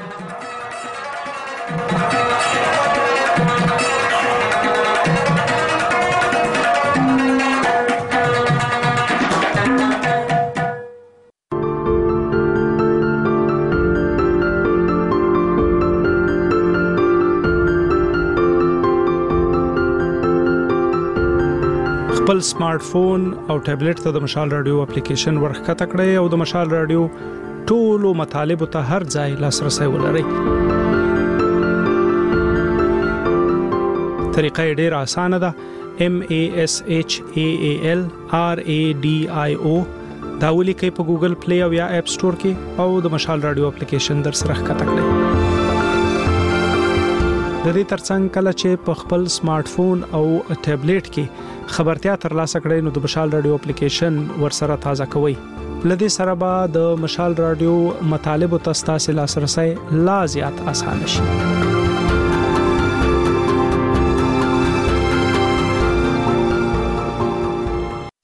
خپل سمارټ فون او ټابلیټ ته د مشال رادیو اپلیکیشن ورخکته کړئ او د مشال رادیو ټولو مطالب ته هر ځای لاسرسي ولرئ. طریقه ډېره اسانه ده. M A S H A A L R A D I O دا ولیکئ په ګوګل پلی او یا اپ سٹور کې او د مشال رادیو اپلیکیشن در سره ښکته کړئ. د دې ترڅنګ کله چې په خپل سمارټ فون او ټابلیټ کې خبرتیا ترلاسه کړئ نو د مشال رادیو اپلیکیشن ورسره تازه کوئ. لدې سره به د مشال رادیو مطالب او تاسو لاسرسي لا زیات اسانه شي.